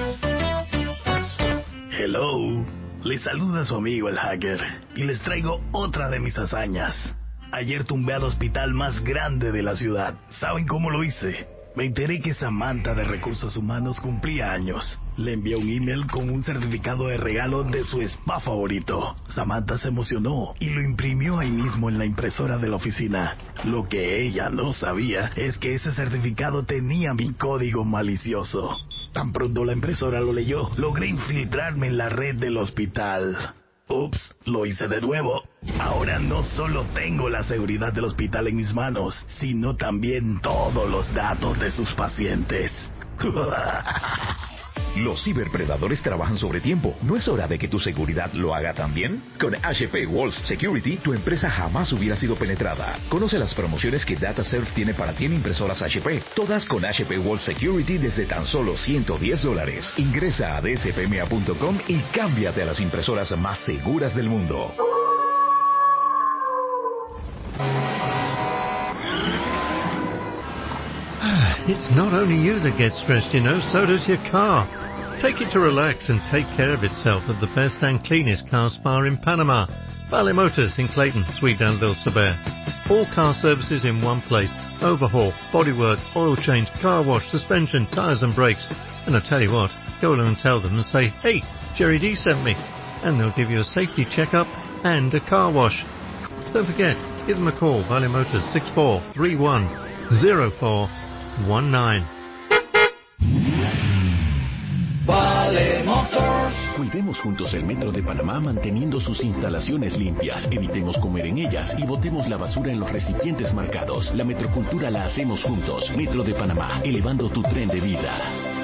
Hello. Les saluda su amigo el hacker y les traigo otra de mis hazañas. Ayer tumbé al hospital más grande de la ciudad. ¿Saben cómo lo hice? Me enteré que Samantha de Recursos Humanos cumplía años. Le envié un email con un certificado de regalo de su spa favorito. Samantha se emocionó y lo imprimió ahí mismo en la impresora de la oficina. Lo que ella no sabía es que ese certificado tenía mi código malicioso. Tan pronto la impresora lo leyó, logré infiltrarme en la red del hospital. Ups, lo hice de nuevo. Ahora no solo tengo la seguridad del hospital en mis manos, sino también todos los datos de sus pacientes. Los ciberpredadores trabajan sobre tiempo. ¿No es hora de que tu seguridad lo haga también? Con HP Walls Security, tu empresa jamás hubiera sido penetrada. Conoce las promociones que DataServe tiene para ti en impresoras HP. Todas con HP Walls Security desde tan solo $110. Ingresa a dsfma.com y cámbiate a las impresoras más seguras del mundo. It's not only you that gets stressed, you know, so does your car. Take it to relax and take care of itself at the best and cleanest car spa in Panama. Vale Motors in Clayton, Sweet Danville, Sabere. All car services in one place. Overhaul, bodywork, oil change, car wash, suspension, tyres and brakes. And I tell you what, go along and tell them and say, hey, Jerry D sent me. And they'll give you a safety checkup and a car wash. Don't forget, give them a call, Vale Motors 6431 0419. Vale Motors. Cuidemos juntos el Metro de Panamá manteniendo sus instalaciones limpias. Evitemos comer en ellas y botemos la basura en los recipientes marcados. La metrocultura la hacemos juntos. Metro de Panamá, elevando tu tren de vida.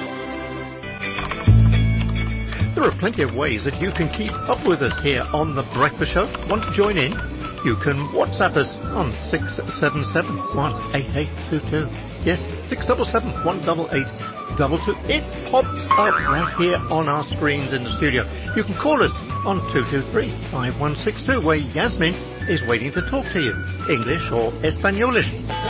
There are plenty of ways that you can keep up with us here on The Breakfast Show. Want to join in? You can WhatsApp us on 677-18822. Yes, 677-18822. It pops up right here on our screens in the studio. You can call us on 223-5162, where Yasmin is waiting to talk to you. English or Espanolish.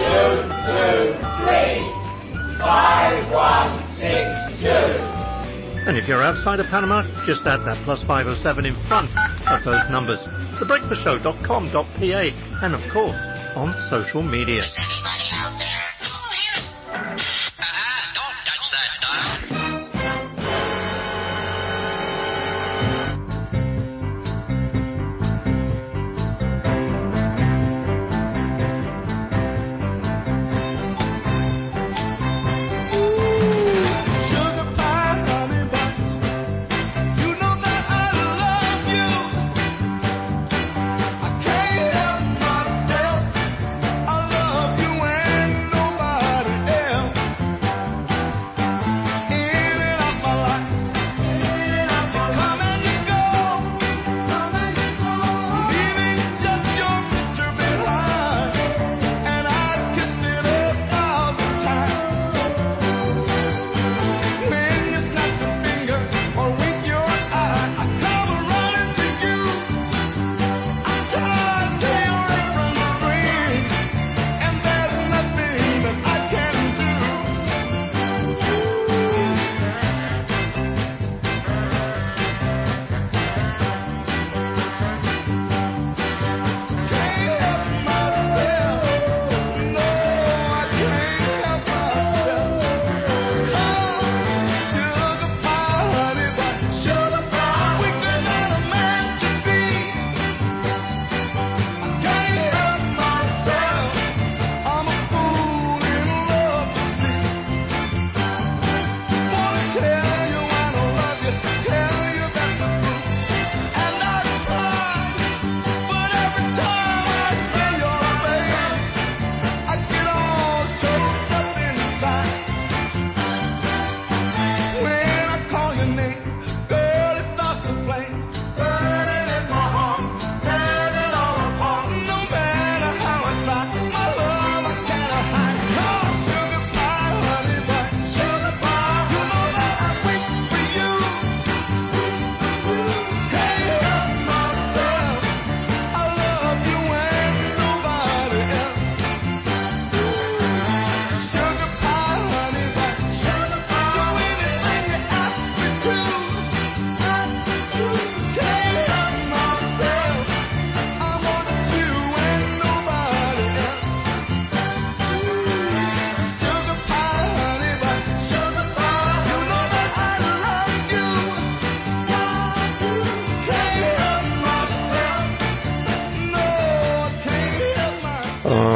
223-5162. And if you're outside of Panama, just add that plus 507 in front of those numbers. thebreakfastshow.com.pa, and of course, on social media. Don't touch that dial. No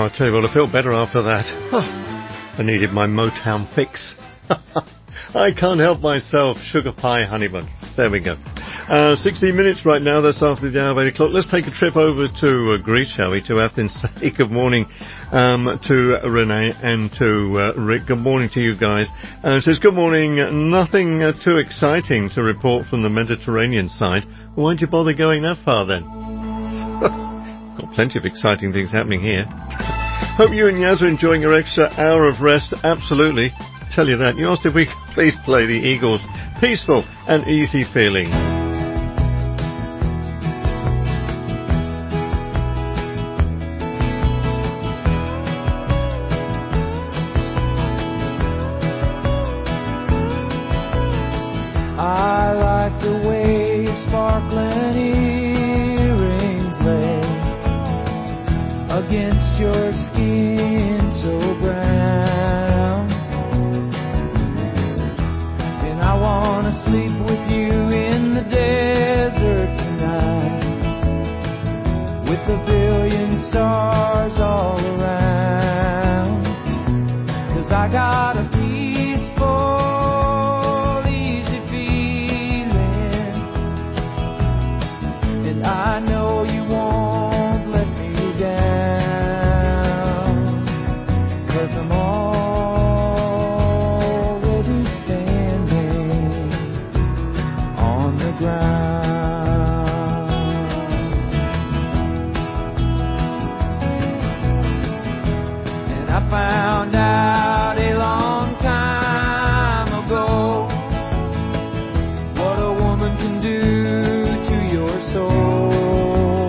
I'll tell you what, I feel better after that. I needed my Motown fix. I can't help myself. Sugar Pie Honeyman. There we go. 16 minutes right now. That's after the hour of 8 o'clock. Let's take a trip over to Greece, shall we, to Athens. Say good morning to Renee and to Rick. Good morning to you guys. It says, good morning. Nothing too exciting to report from the Mediterranean side. Why'd you bother going that far then? Got plenty of exciting things happening here. Hope you and Yaz are enjoying your extra hour of rest. Absolutely. Tell you that. You asked if we could please play the Eagles' Peaceful and Easy Feeling. I like the way sparkling earrings lay against your skin so brown, and I wanna sleep with you in the desert tonight, with a billion stars all around, 'cause I got a peaceful, easy feeling, and I know you won't let me down, 'cause I'm already standing on the ground. And I found out a long time ago what a woman can do to your soul.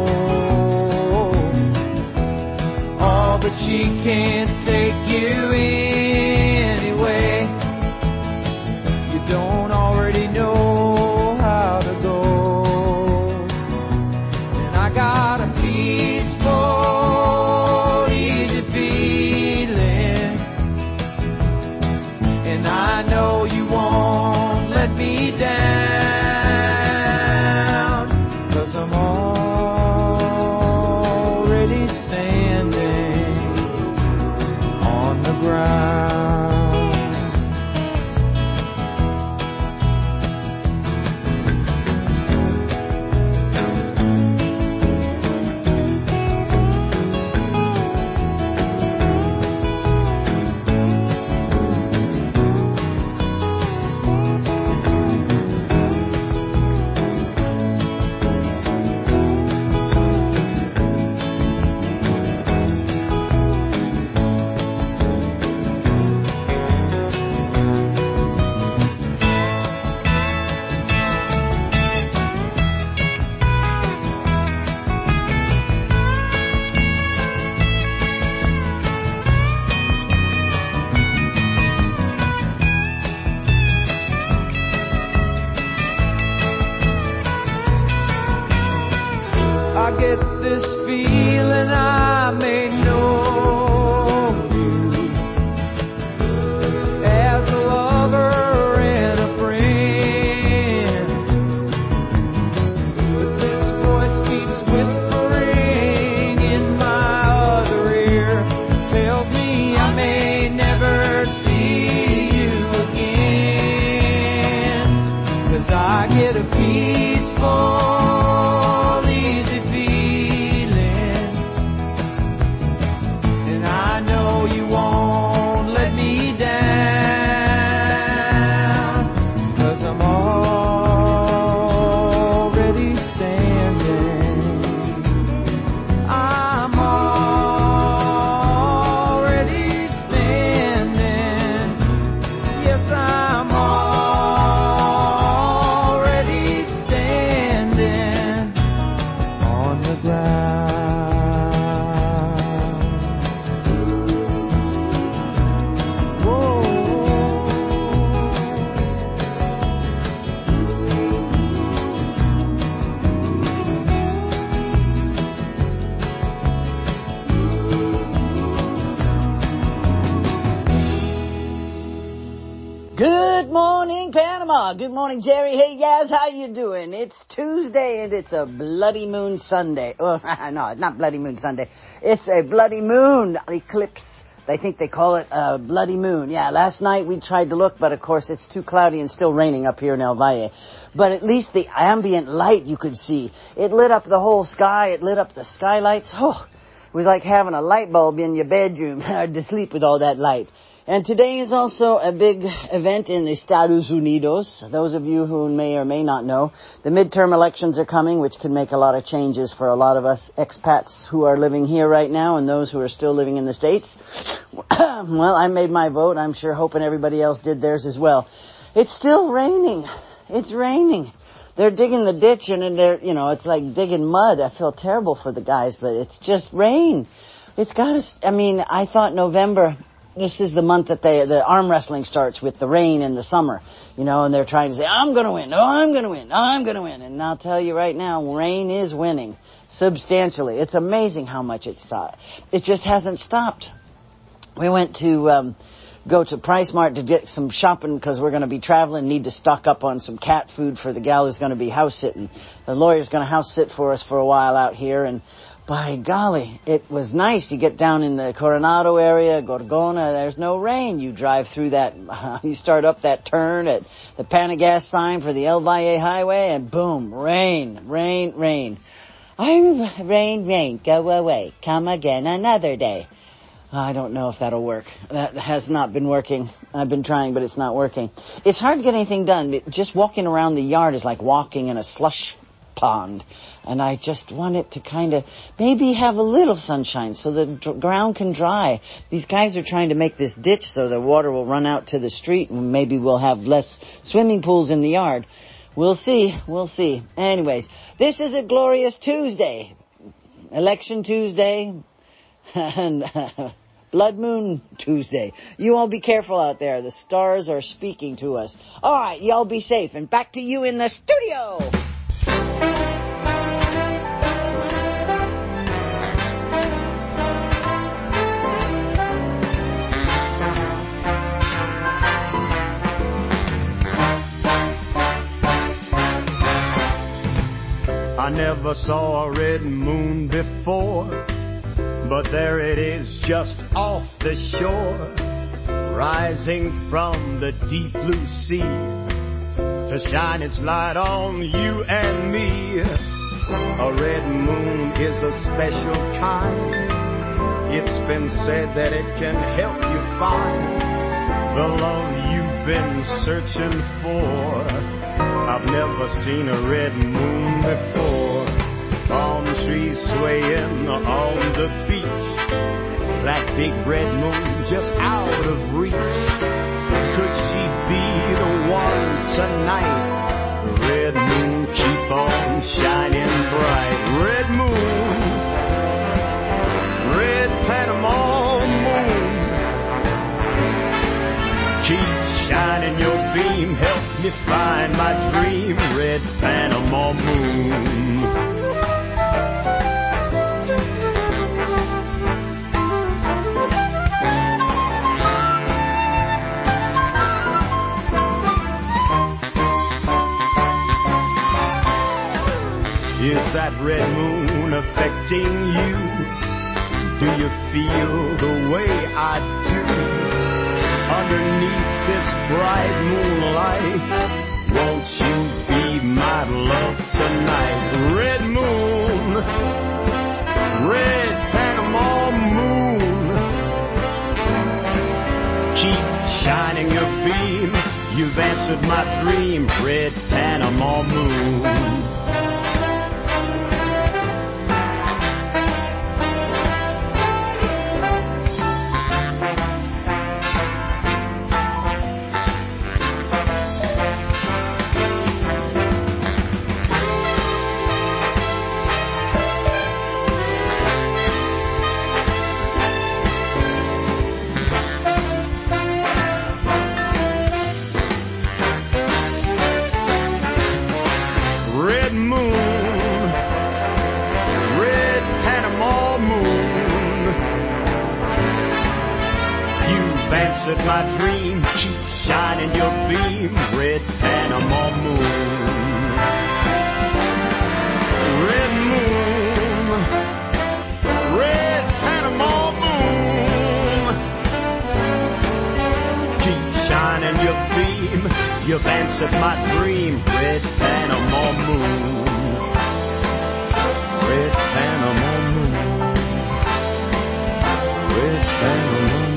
Oh, but she can't take you anyway. You don't already know how to go. And I got a peaceful, easy feeling, and I know you won't let me down, 'cause I'm already standing on the ground. I get this feeling I may know you as a lover and a friend, but this voice keeps whispering in my other ear, tells me I may never see you again, 'cause I get a peaceful, easy feeling, and I know you won't let me down, 'cause I'm already standing. I'm already standing. Yes, I'm already standing on the ground. Whoa. Good morning, Panama. Panama. Good morning, Jerry. Hey, Yaz, how you doing? It's Tuesday and it's a Bloody Moon Sunday. Oh, no, it's not Bloody Moon Sunday. It's a Bloody Moon eclipse. They think they call it a Bloody Moon. Yeah, last night we tried to look, but of course it's too cloudy and still raining up here in El Valle. But at least the ambient light you could see. It lit up the whole sky. It lit up the skylights. Oh, it was like having a light bulb in your bedroom. Hard to sleep with all that light. And today is also a big event in the Estados Unidos. Those of you who may or may not know, the midterm elections are coming, which can make a lot of changes for a lot of us expats who are living here right now and those who are still living in the States. Well, I made my vote. I'm sure hoping everybody else did theirs as well. It's still raining. It's raining. They're digging the ditch and they're, it's like digging mud. I feel terrible for the guys, but it's just rain. It's got to, I thought November... This is the month that the arm wrestling starts with the rain in the summer, and they're trying to say, I'm going to win, oh, I'm going to win, oh, I'm going to win. And I'll tell you right now, rain is winning substantially. It's amazing how much it stopped. It just hasn't stopped. We went to go to Price Mart to get some shopping because we're going to be traveling, need to stock up on some cat food for the gal who's going to be house sitting. The lawyer's going to house sit for us for a while out here, and by golly, it was nice. You get down in the Coronado area, Gorgona, there's no rain. You drive through that, you start up that turn at the Panagas sign for the El Valle Highway, and boom, rain, rain, rain. Rain, rain, go away, come again another day. I don't know if that'll work. That has not been working. I've been trying, but it's not working. It's hard to get anything done. Just walking around the yard is like walking in a slush pond. And I just want it to kind of maybe have a little sunshine so the ground can dry. These guys are trying to make this ditch so the water will run out to the street and maybe we'll have less swimming pools in the yard. We'll see. We'll see. Anyways, this is a glorious Tuesday. Election Tuesday and Blood Moon Tuesday. You all be careful out there. The stars are speaking to us. All right, y'all be safe. And back to you in the studio. I never saw a red moon before, but there it is just off the shore, rising from the deep blue sea to shine its light on you and me. A red moon is a special kind. It's been said that it can help you find the love you've been searching for. I've never seen a red moon before. Palm trees swaying on the beach, that big red moon just out of reach. Could she be the one tonight? The red moon keep on shining bright. Red moon, red Panama moon, keep shining your beam, help me find my dream. Red Panama moon. Is that red moon affecting you? Do you feel the way I do? Underneath this bright moonlight, won't you be my love tonight? Red moon, red Panama moon, keep shining your beam. You've answered my dream. Red Panama moon. Red answered my dream. Keep shining your beam, red Panama moon. Red moon, red Panama moon. Keep shining your beam, you've answered my dream, red Panama moon. Red Panama moon. Red Panama moon.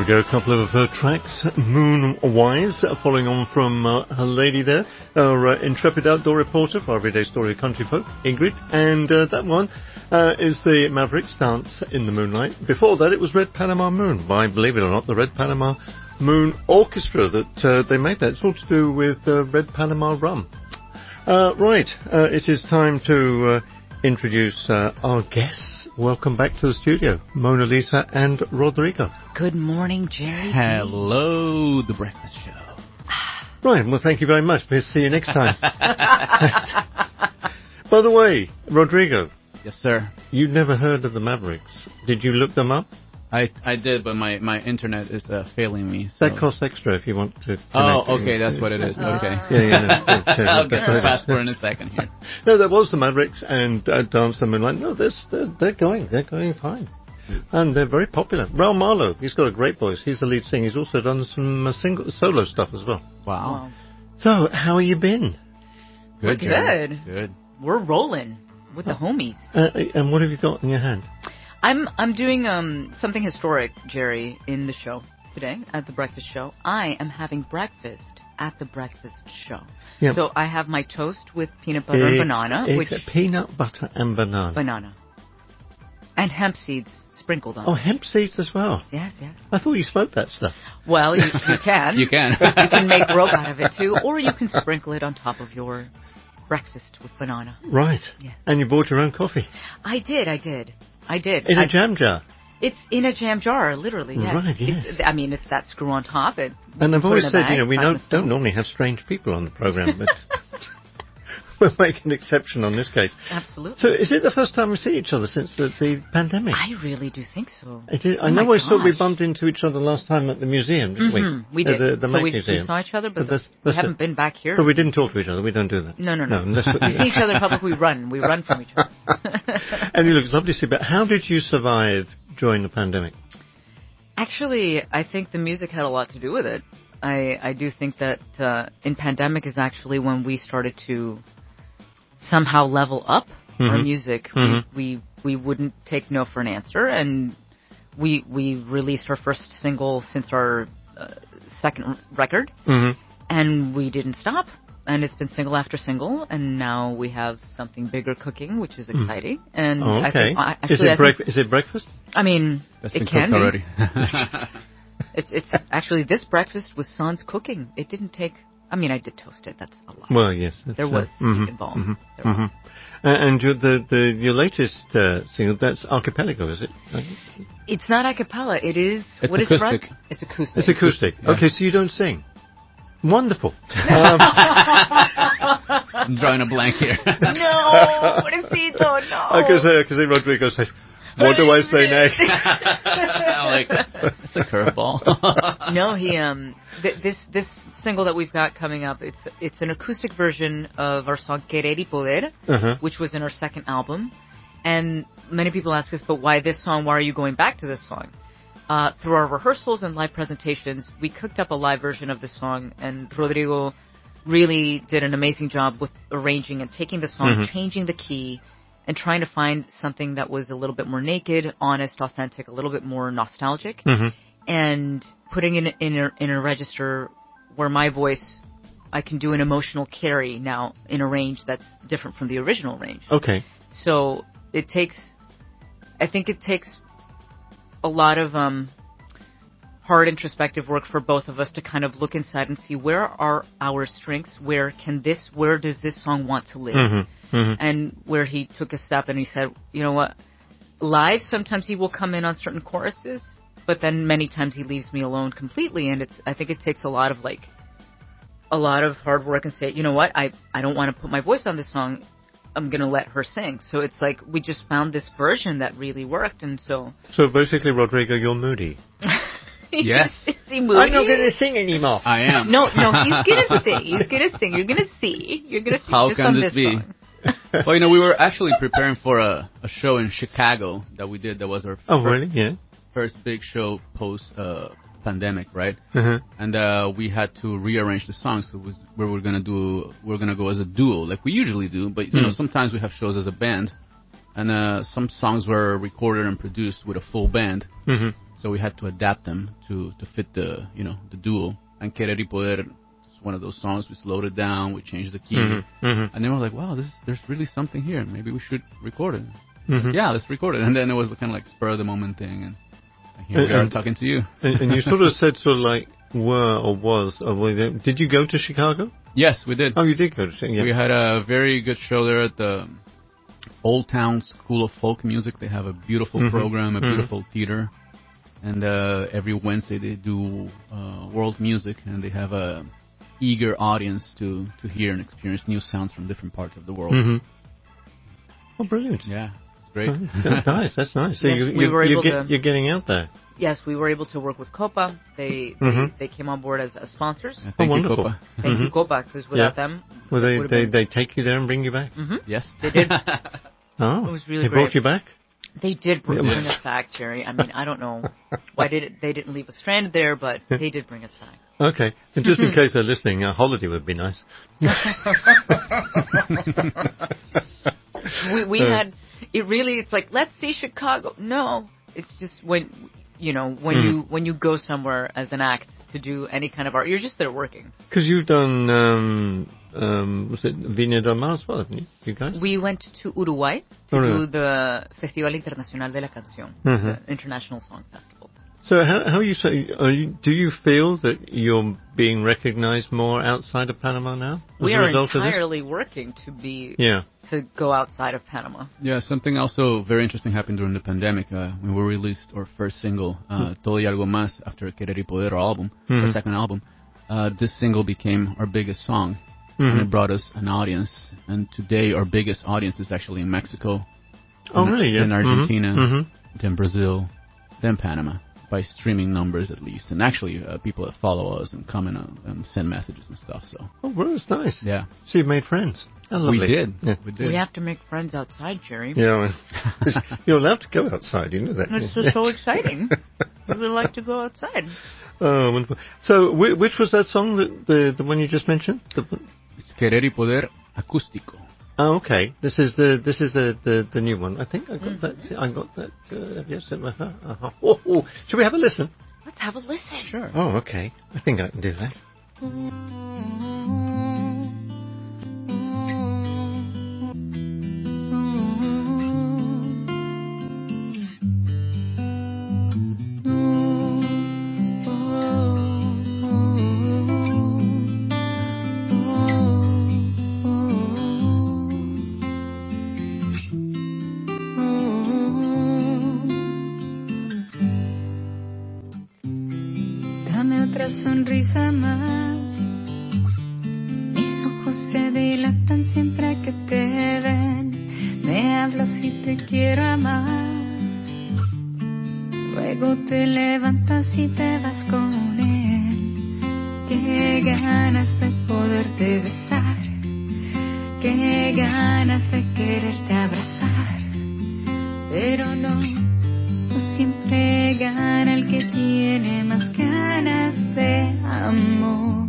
we go, a couple of tracks, Moonwise, following on from her lady there, our intrepid outdoor reporter for Everyday Story of Country Folk, Ingrid, and that one is the Mavericks Dance in the Moonlight. Before that, it was Red Panama Moon by, believe it or not, the Red Panama Moon Orchestra that they made that. It's all to do with Red Panama rum. Right, it is time to introduce our guests. Welcome back to the studio, Mona Lisa and Rodrigo. Good morning, Jerry. Hello, The Breakfast Show. Right, well, thank you very much. We'll see you next time. By the way, Rodrigo. Yes, sir. You've never heard of the Mavericks. Did you look them up? I did, but my internet is failing me. So. That costs extra if you want to connect. Oh, okay, that's what it is. Okay. Yeah. I'll get the passport in a second here. No, there was the Mavericks and Dance the Moonlight. No, they're going fine. And they're very popular. Raul Marlowe, he's got a great voice. He's the lead singer. He's also done some solo stuff as well. Wow. So, how have you been? Good. Good. We're rolling with the homies. And what have you got in your hand? I'm doing something historic, Jerry, in the show today at the Breakfast Show. I am having breakfast at the Breakfast Show. Yep. So I have my toast with peanut butter and banana. Peanut butter and banana. Banana. And hemp seeds sprinkled on it. Oh, hemp seeds as well? Yes. I thought you smoked that stuff. Well, you can. You can. You can make rope out of it, too. Or you can sprinkle it on top of your breakfast with banana. Right. Yeah. And you bought your own coffee? I did. In a jam jar? It's in a jam jar, literally, yes. Right, yes. It's that screw on top. And I've always said, we don't normally have strange people on the program, but we'll make an exception on this case. Absolutely. So is it the first time we see each other since the pandemic? I really do think so. It is. I know we bumped into each other last time at the museum, didn't we? We did. The Mac Museum. We saw each other, but we haven't been back here. But we didn't talk to each other. We don't do that. No. We see each other in public, we run. We run from each other. And you look lovely to see. But how did you survive during the pandemic? Actually, I think the music had a lot to do with it. I do think that in pandemic is actually when we started to somehow level up our music. We wouldn't take no for an answer, and we released our first single since our second record, and we didn't stop. And it's been single after single, and now we have something bigger cooking, which is exciting. And okay. Is it breakfast? I mean, it can be. Already. It's actually, this breakfast was Sans cooking. It didn't take. I mean, I did toast it. That's a lot. Well, yes. There was heat involved. And your latest single, that's archipelago, is it? It's not a cappella. It is. It's what acoustic. Is it? It's acoustic. It's acoustic. Yeah. Okay, so you don't sing. Wonderful. I'm drawing a blank here. No, Pobrecito, no. Because Rodrigo says, what do I say next? It's a curveball. No, he this single that we've got coming up, it's an acoustic version of our song Querer y Poder, which was in our second album. And many people ask us, but why this song? Why are you going back to this song? Through our rehearsals and live presentations, we cooked up a live version of this song, and Rodrigo really did an amazing job with arranging and taking the song, changing the key, and trying to find something that was a little bit more naked, honest, authentic, a little bit more nostalgic, and putting it in a register where my voice, I can do an emotional carry now in a range that's different from the original range. Okay. So I think it takes a lot of hard introspective work for both of us to kind of look inside and see where are our strengths, where does this song want to live, and where he took a step and he said, you know what, live sometimes he will come in on certain choruses, but then many times he leaves me alone completely, and I think it takes a lot of hard work and say, you know what, I don't want to put my voice on this song. I'm going to let her sing. So it's like we just found this version that really worked, and so... So basically, Rodrigo, you're moody. Yes. Is he moody? I'm not going to sing anymore. I am. No, he's going to sing. He's going to sing. You're going to see. How just can on this be? Song. Well, we were actually preparing for a show in Chicago that we did. That was our first big show post-pandemic, right? And we had to rearrange the songs. So we're gonna go as a duo, like we usually do. But sometimes we have shows as a band, and some songs were recorded and produced with a full band. so we had to adapt them to fit the the duo. And Querer y Poder is one of those songs. We slowed it down, we changed the key, and then we're like, wow, there's really something here. Maybe we should record it. Yeah, let's record it. And then it was kind of like spur of the moment thing, and here we are talking to you. And you sort of said did you go to Chicago? Yes, we did. Oh, you did go to Chicago. Yeah. We had a very good show there at the Old Town School of Folk Music. They have a beautiful program, a beautiful theater. And every Wednesday they do world music, and they have a eager audience to hear and experience new sounds from different parts of the world. Oh, brilliant. Yeah, it's great. Nice, that's nice. So Yes, you're getting out there. Yes, we were able to work with Copa. They came on board as sponsors. Yeah, thank you, wonderful. Copa. Thank you, Copa, because without them... Well, they take you there and bring you back? Yes. They did. Oh, It was really they great. brought you back? They did bring us back, Jerry. I mean, I don't know why they didn't leave us stranded there, but they did bring us back. Okay. And just in case they're listening, a holiday would be nice. we had... It's like, let's see Chicago. No, it's just when you go somewhere as an act to do any kind of art, you're just there working. Because you've done, was it Viña del Mar as well, haven't you? You guys? We went to Uruguay to do the Festival Internacional de la Canción, the International Song Festival. So how you say, do you feel that you're being recognized more outside of Panama now? We are entirely working to go outside of Panama. Yeah, something also very interesting happened during the pandemic. When we released our first single, Todo y Algo Más, after Querer y Poder, our album, our second album, this single became our biggest song. And it brought us an audience. And today our biggest audience is actually in Mexico. In Argentina, then Brazil, then Panama. By streaming numbers, at least, and actually people that follow us and comment and send messages and stuff. So. Oh, well, that's nice. Yeah. So you've made friends. We did. Yeah. We did. We have to make friends outside, Jerry. Yeah, you're allowed to go outside. You know that. It's just so exciting. We would like to go outside. Oh, wonderful. So, which was that song the one you just mentioned? It's Querer y Poder Acústico. Oh, okay. This is the new one. I think I got that. I got that. Yes. Oh, should we have a listen? Let's have a listen. Sure. Oh, okay. I think I can do that. Sonrisa más, mis ojos se dilatan siempre que te ven, me hablas y te quiero amar, luego te levantas y te vas con él, qué ganas de poderte besar, qué ganas de quererte abrazar, pero no siempre gana el que tiene más ganas de amor.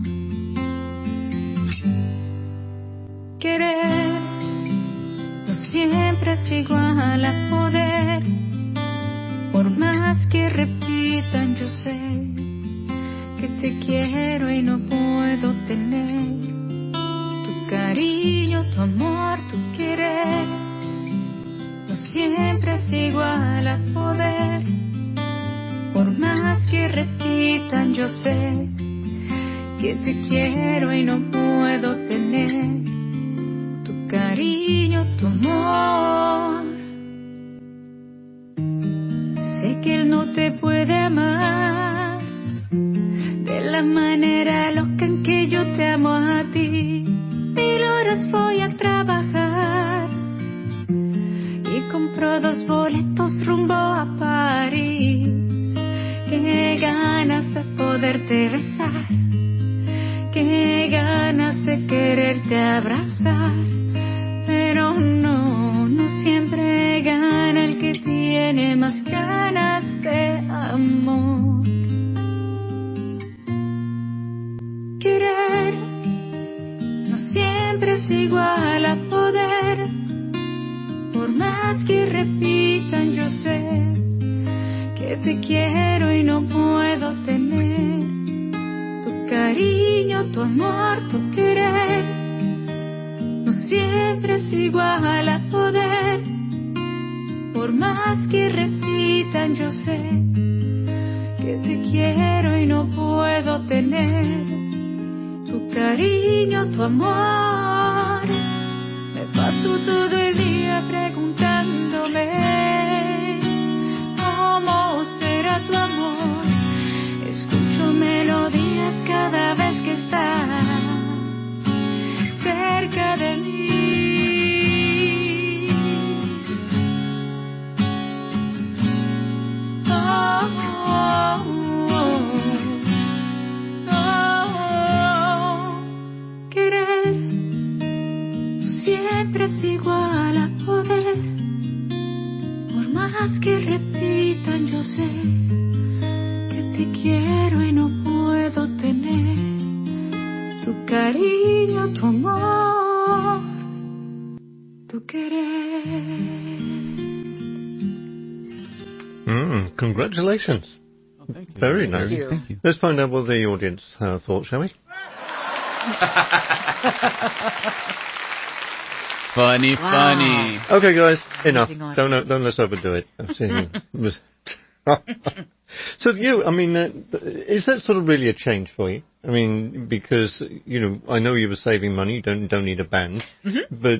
Querer no siempre es igual a poder, por más que repitan yo sé que te quiero y no puedo tener tu cariño, tu amor, tu querer. No siempre es igual a poder, por más que repitan yo sé que te quiero y no puedo tener tu cariño, tu amor. Sé que él no te puede amar de la manera loca en que yo te amo a ti. 1000 horas voy a trabajar y compro 2 boletos rumbo a París. Qué ganas de poderte besar, qué ganas de quererte abrazar, pero no siempre gana el que tiene más ganas de amor. Querer no siempre es igual a poder, por más que repitan yo sé que te quiero y no puedo tener tu cariño, tu amor, tu querer. No siempre es igual a poder, por más que repitan yo sé que te quiero y no puedo tener tu cariño, tu amor. Me paso todo el día preguntándome cómo será tu amor. Escucho melodías cada vez que estás cerca de mí. Querer siempre es igual a poder, por más que repitan yo sé que te quiero y no puedo tener tu cariño, tu amor, tu querer. Congratulations. Oh, thank you. Very Thank nice. you. Thank you. Let's find out what the audience thought, shall we? Funny. Okay, guys, enough. Amazing Don't let's overdo it. I've seen. So is that sort of really a change for you? I mean, because I know you were saving money. You don't need a band, but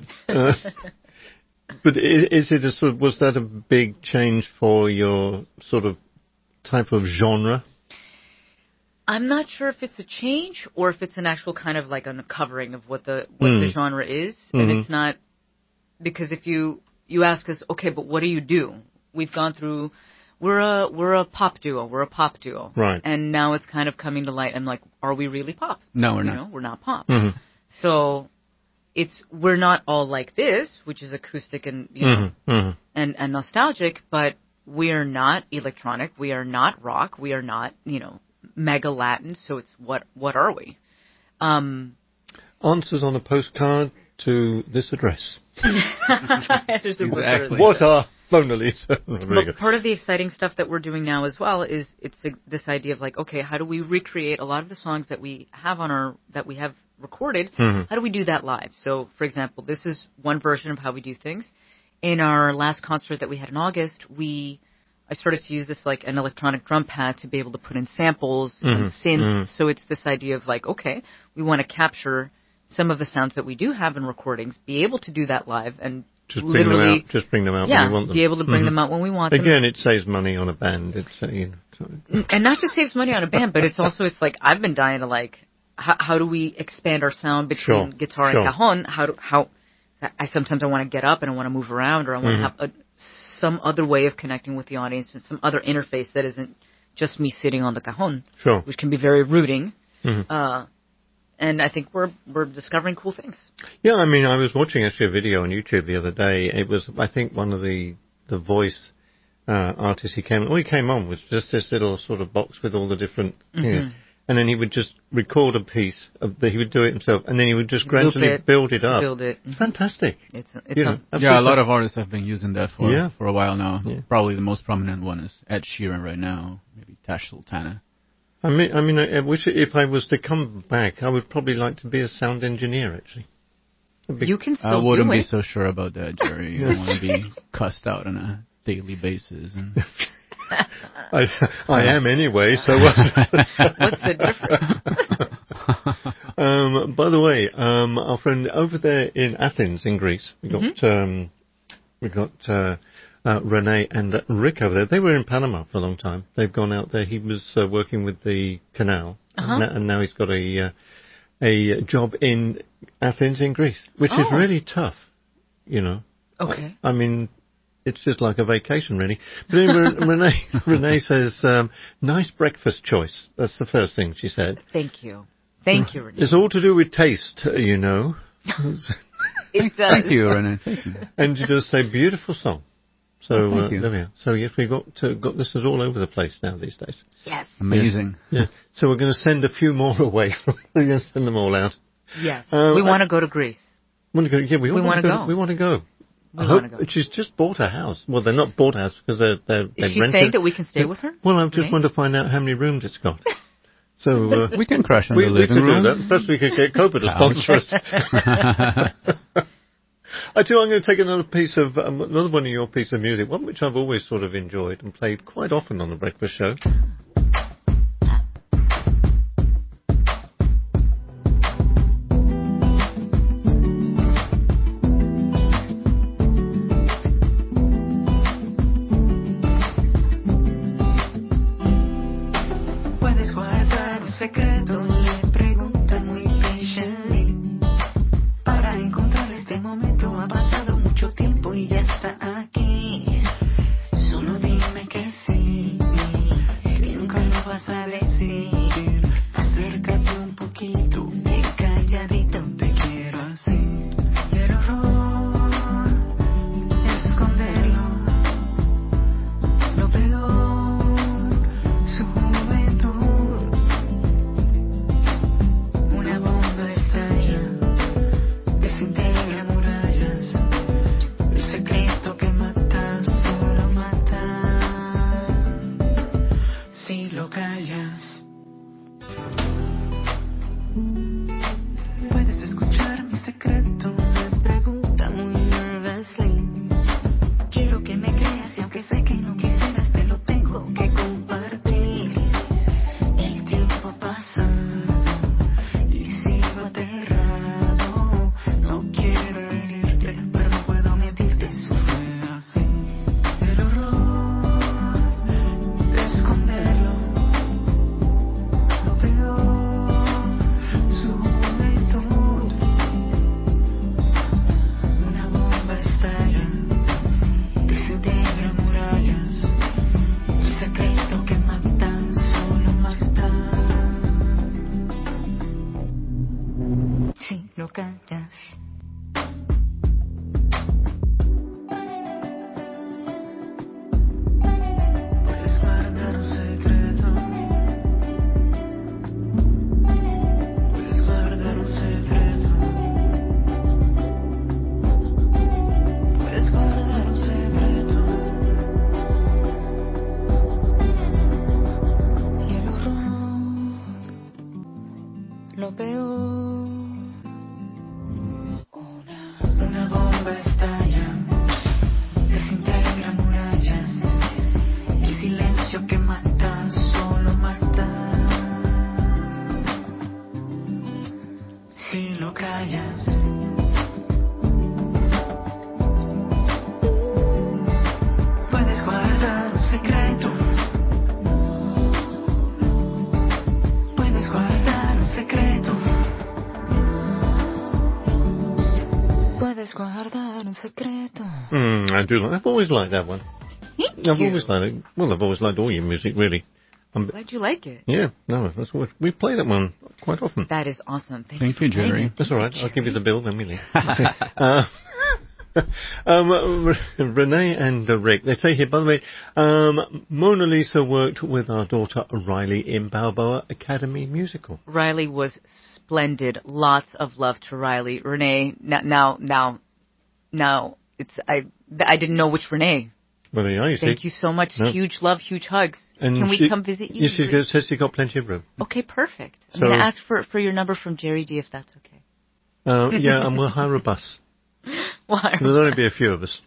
is it a sort of, was that a big change for your sort of type of genre? I'm not sure if it's a change or if it's an actual kind of like uncovering of what the genre is, and it's not, because if you ask us, okay, but what do you do? We've gone through, we're a pop duo, right? And now it's kind of coming to light. I'm like, are we really pop? No, we're not. We're not pop. So we're not all like this, which is acoustic and and nostalgic, but we are not electronic, we are not rock, we are not mega Latin. So it's what are we? Answers on a postcard to this address. There's a Exactly. What are Mona Lisa? But part of the exciting stuff that we're doing now as well is this idea of like, okay, how do we recreate a lot of the songs that we have that we have recorded? How do we do that live? So, for example, this is one version of how we do things. In our last concert that we had in August, I started to use this like an electronic drum pad to be able to put in samples and synth. So it's this idea of like, okay, we want to capture some of the sounds that we do have in recordings, be able to do that live, and just bring them out when you want them. Be able to bring them out when we want them. Again, it saves money on a band. It's and not just saves money on a band, but it's like I've been dying to like, how do we expand our sound between guitar and cajon? How I sometimes I want to get up and I want to move around, or I want to have some other way of connecting with the audience and some other interface that isn't just me sitting on the cajon, which can be very rooting. And I think we're discovering cool things. Yeah, I mean, I was watching actually a video on YouTube the other day. It was, I think, one of the voice artists he came on was just this little sort of box with all the different, and then he would just record a piece he would do it himself, and then he would just gradually build it up. Fantastic. It's a lot of artists have been using that for a while now. Yeah. Probably the most prominent one is Ed Sheeran right now, maybe Tash Sultana. I mean, I wish if I was to come back, I would probably like to be a sound engineer, actually. You can still do it. I wouldn't be so sure about that, Jerry. You don't want to be cussed out on a daily basis. And I am anyway, so what's the difference? By the way, our friend over there in Athens, in Greece, we got Renee and Rick over there. They were in Panama for a long time. They've gone out there. He was working with the canal, and now he's got a job in Athens in Greece, which is really tough, Okay. I mean, it's just like a vacation, really. But then Renee says, nice breakfast choice. That's the first thing she said. Thank you. Thank you, Renee. It's all to do with taste, It does. Thank you, Renee. Thank you. And you just say, beautiful song. So there we are. So yes, we've got listeners all over the place now these days. Yes. Amazing. Yeah. So we're going to send a few more away. We're going to send them all out. Yes. We want to go to Greece. We want to go. Yeah, we want to go. We want to go. She's just bought a house. Well, they're not bought a house because they're Is she rented. saying that we can stay with her? Well, I just want to find out how many rooms it's got. So we can crash in the living room. Do that. Perhaps we could get Copa to sponsor us. I too, I'm going to take another one of your piece of music, one which I've always sort of enjoyed and played quite often on the Breakfast Show. Puedes guardar un secreto, le pregunta muy patiently. Para encontrar este momento ha pasado mucho tiempo y ya está aquí. Solo dime que sí, que nunca lo vas a decir. Acércate un poquito, bien calladito, te quiero así. Y el horror, esconderlo, lo peor, su juventud. Una bomba estalla, desintegra murallas. El secreto que mata solo mata si lo callas. Puedes escuchar mi secreto, me pregunta muy nervously. Quiero que me creas y aunque sé que no quisieras te lo tengo que compartir. El tiempo pasa y sigo aterrado. No quiero herirte, pero no puedo medirte. Eso fue así. El horror de esconderlo, lo peor, su juventud. Una bomba estalla, desintegra murallas. El secreto que mata solo mata si lo callas. Puedes guardar un secreto. Puedes guardar un secreto. Puedes guardar un secreto. Y el horror, lo peor. Una bomba estalla, desintegra murallas. El silencio que mata solo mata si lo callas. Puedes guardar un secreto. Puedes guardar un secreto. Puedes guardar un secreto. I do like. I've always liked that one. I've always liked it. Well, I've always liked all your music, really. Glad you like it. Yeah, no, that's what we play that one quite often. That is awesome. Thank you, Jerry. That's all right. I'll give you the bill when we leave. Renee and Rick, they say here, by the way, Mona Lisa worked with our daughter Riley in Balboa Academy musical. Riley was splendid. Lots of love to Riley. Renee, now, it's I didn't know which Renee. Well, there you are, you Thank see. you so much. No. Huge love, huge hugs. And Can we come visit you? Yes, she says she got plenty of room. Okay, perfect. I'm So- going to ask for your number from Jerry D, if that's okay. Yeah, and we'll hire a bus. Why? There'll only be a few of us.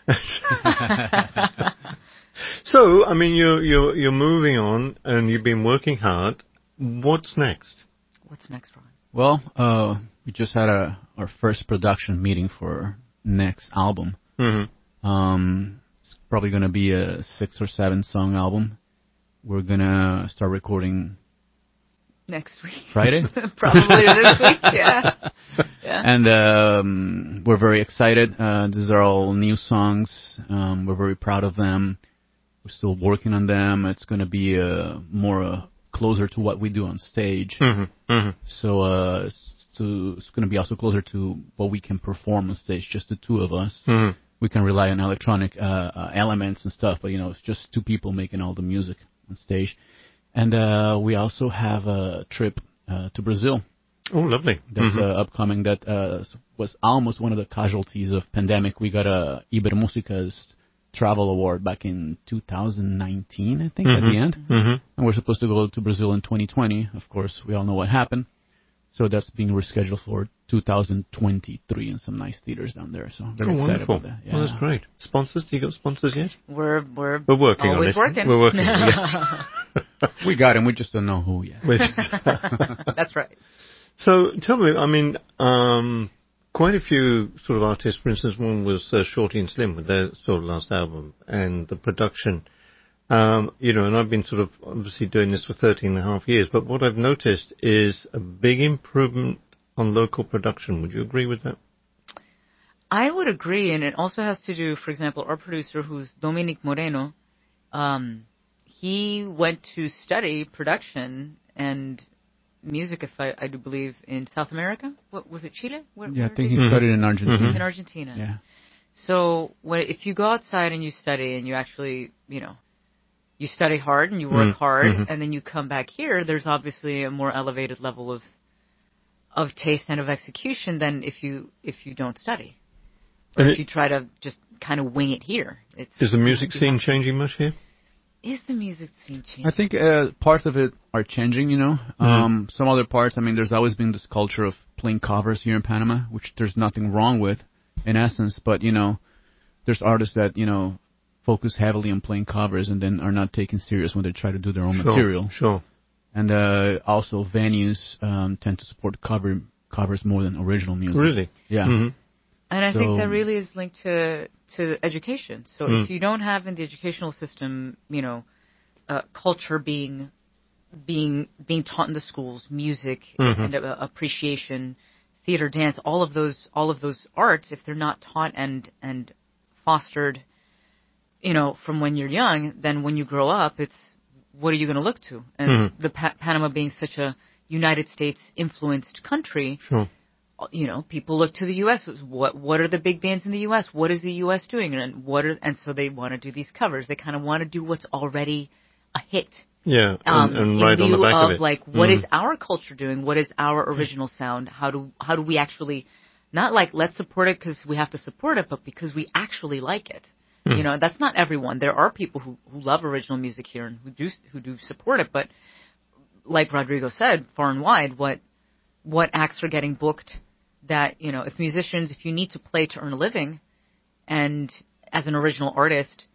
So, I mean, you're moving on, and you've been working hard. What's next? What's next, Ron? Well, we just had our first production meeting for next album. Mm-hmm. It's probably going to be a 6 or 7 song album. We're going to start recording Next week. Friday? Probably this week, yeah. And we're very excited. These are all new songs. We're very proud of them. We're still working on them. It's going to be more closer to what we do on stage. Mm-hmm. Mm-hmm. So it's going to be also closer to what we can perform on stage, just the two of us. Mm-hmm. We can rely on electronic elements and stuff, but, it's just two people making all the music on stage. And we also have a trip to Brazil Oh, lovely. That's upcoming. That was almost one of the casualties of pandemic. We got a Ibermusica's travel award back in 2019, I think, at the end. And we're supposed to go to Brazil in 2020. Of course, we all know what happened. So that's being rescheduled for 2023 in some nice theaters down there. So very excited about that. Yeah. Well, that's great. Sponsors? Do you got sponsors yet? We're working on it. We're working on it. We got him. We just don't know who yet. That's right. So tell me, I mean, quite a few sort of artists, for instance, one was Shorty and Slim with their sort of last album, and the production, and I've been sort of obviously doing this for 13 and a half years, but what I've noticed is a big improvement on local production. Would you agree with that? I would agree, and it also has to do, for example, our producer, who's Dominic Moreno, he went to study production and music, if I do believe, in South America. What was it, Chile? I think he studied in Argentina. In Argentina. Yeah. So if you go outside and you study and you actually, you study hard and you work hard, and then you come back here, there's obviously a more elevated level of taste and of execution than if you don't study. Or if you try to just kind of wing it here. Is the music scene changing much here? Is the music scene changing? I think parts of it are changing, Some other parts, I mean, there's always been this culture of playing covers here in Panama, which there's nothing wrong with, in essence. But, there's artists that, focus heavily on playing covers and then are not taken serious when they try to do their own material. Sure. And also venues tend to support covers more than original music. Really? Yeah. And I think that really is linked to education. So if you don't have in the educational system, culture being taught in the schools, music and appreciation, theater, dance, all of those arts, if they're not taught and fostered, from when you're young, then when you grow up, it's what are you going to look to? And the Panama being such a United States influenced country. Sure. People look to the U.S. What are the big bands in the U.S.? What is the U.S. doing? And so they want to do these covers. They kind of want to do what's already a hit. Yeah, and right on the back of it. Like, what is our culture doing? What is our original sound? How do we actually, not like let's support it because we have to support it, but because we actually like it. That's not everyone. There are people who love original music here and who do support it. But like Rodrigo said, far and wide, what acts are getting booked that, if you need to play to earn a living, and as an original artist,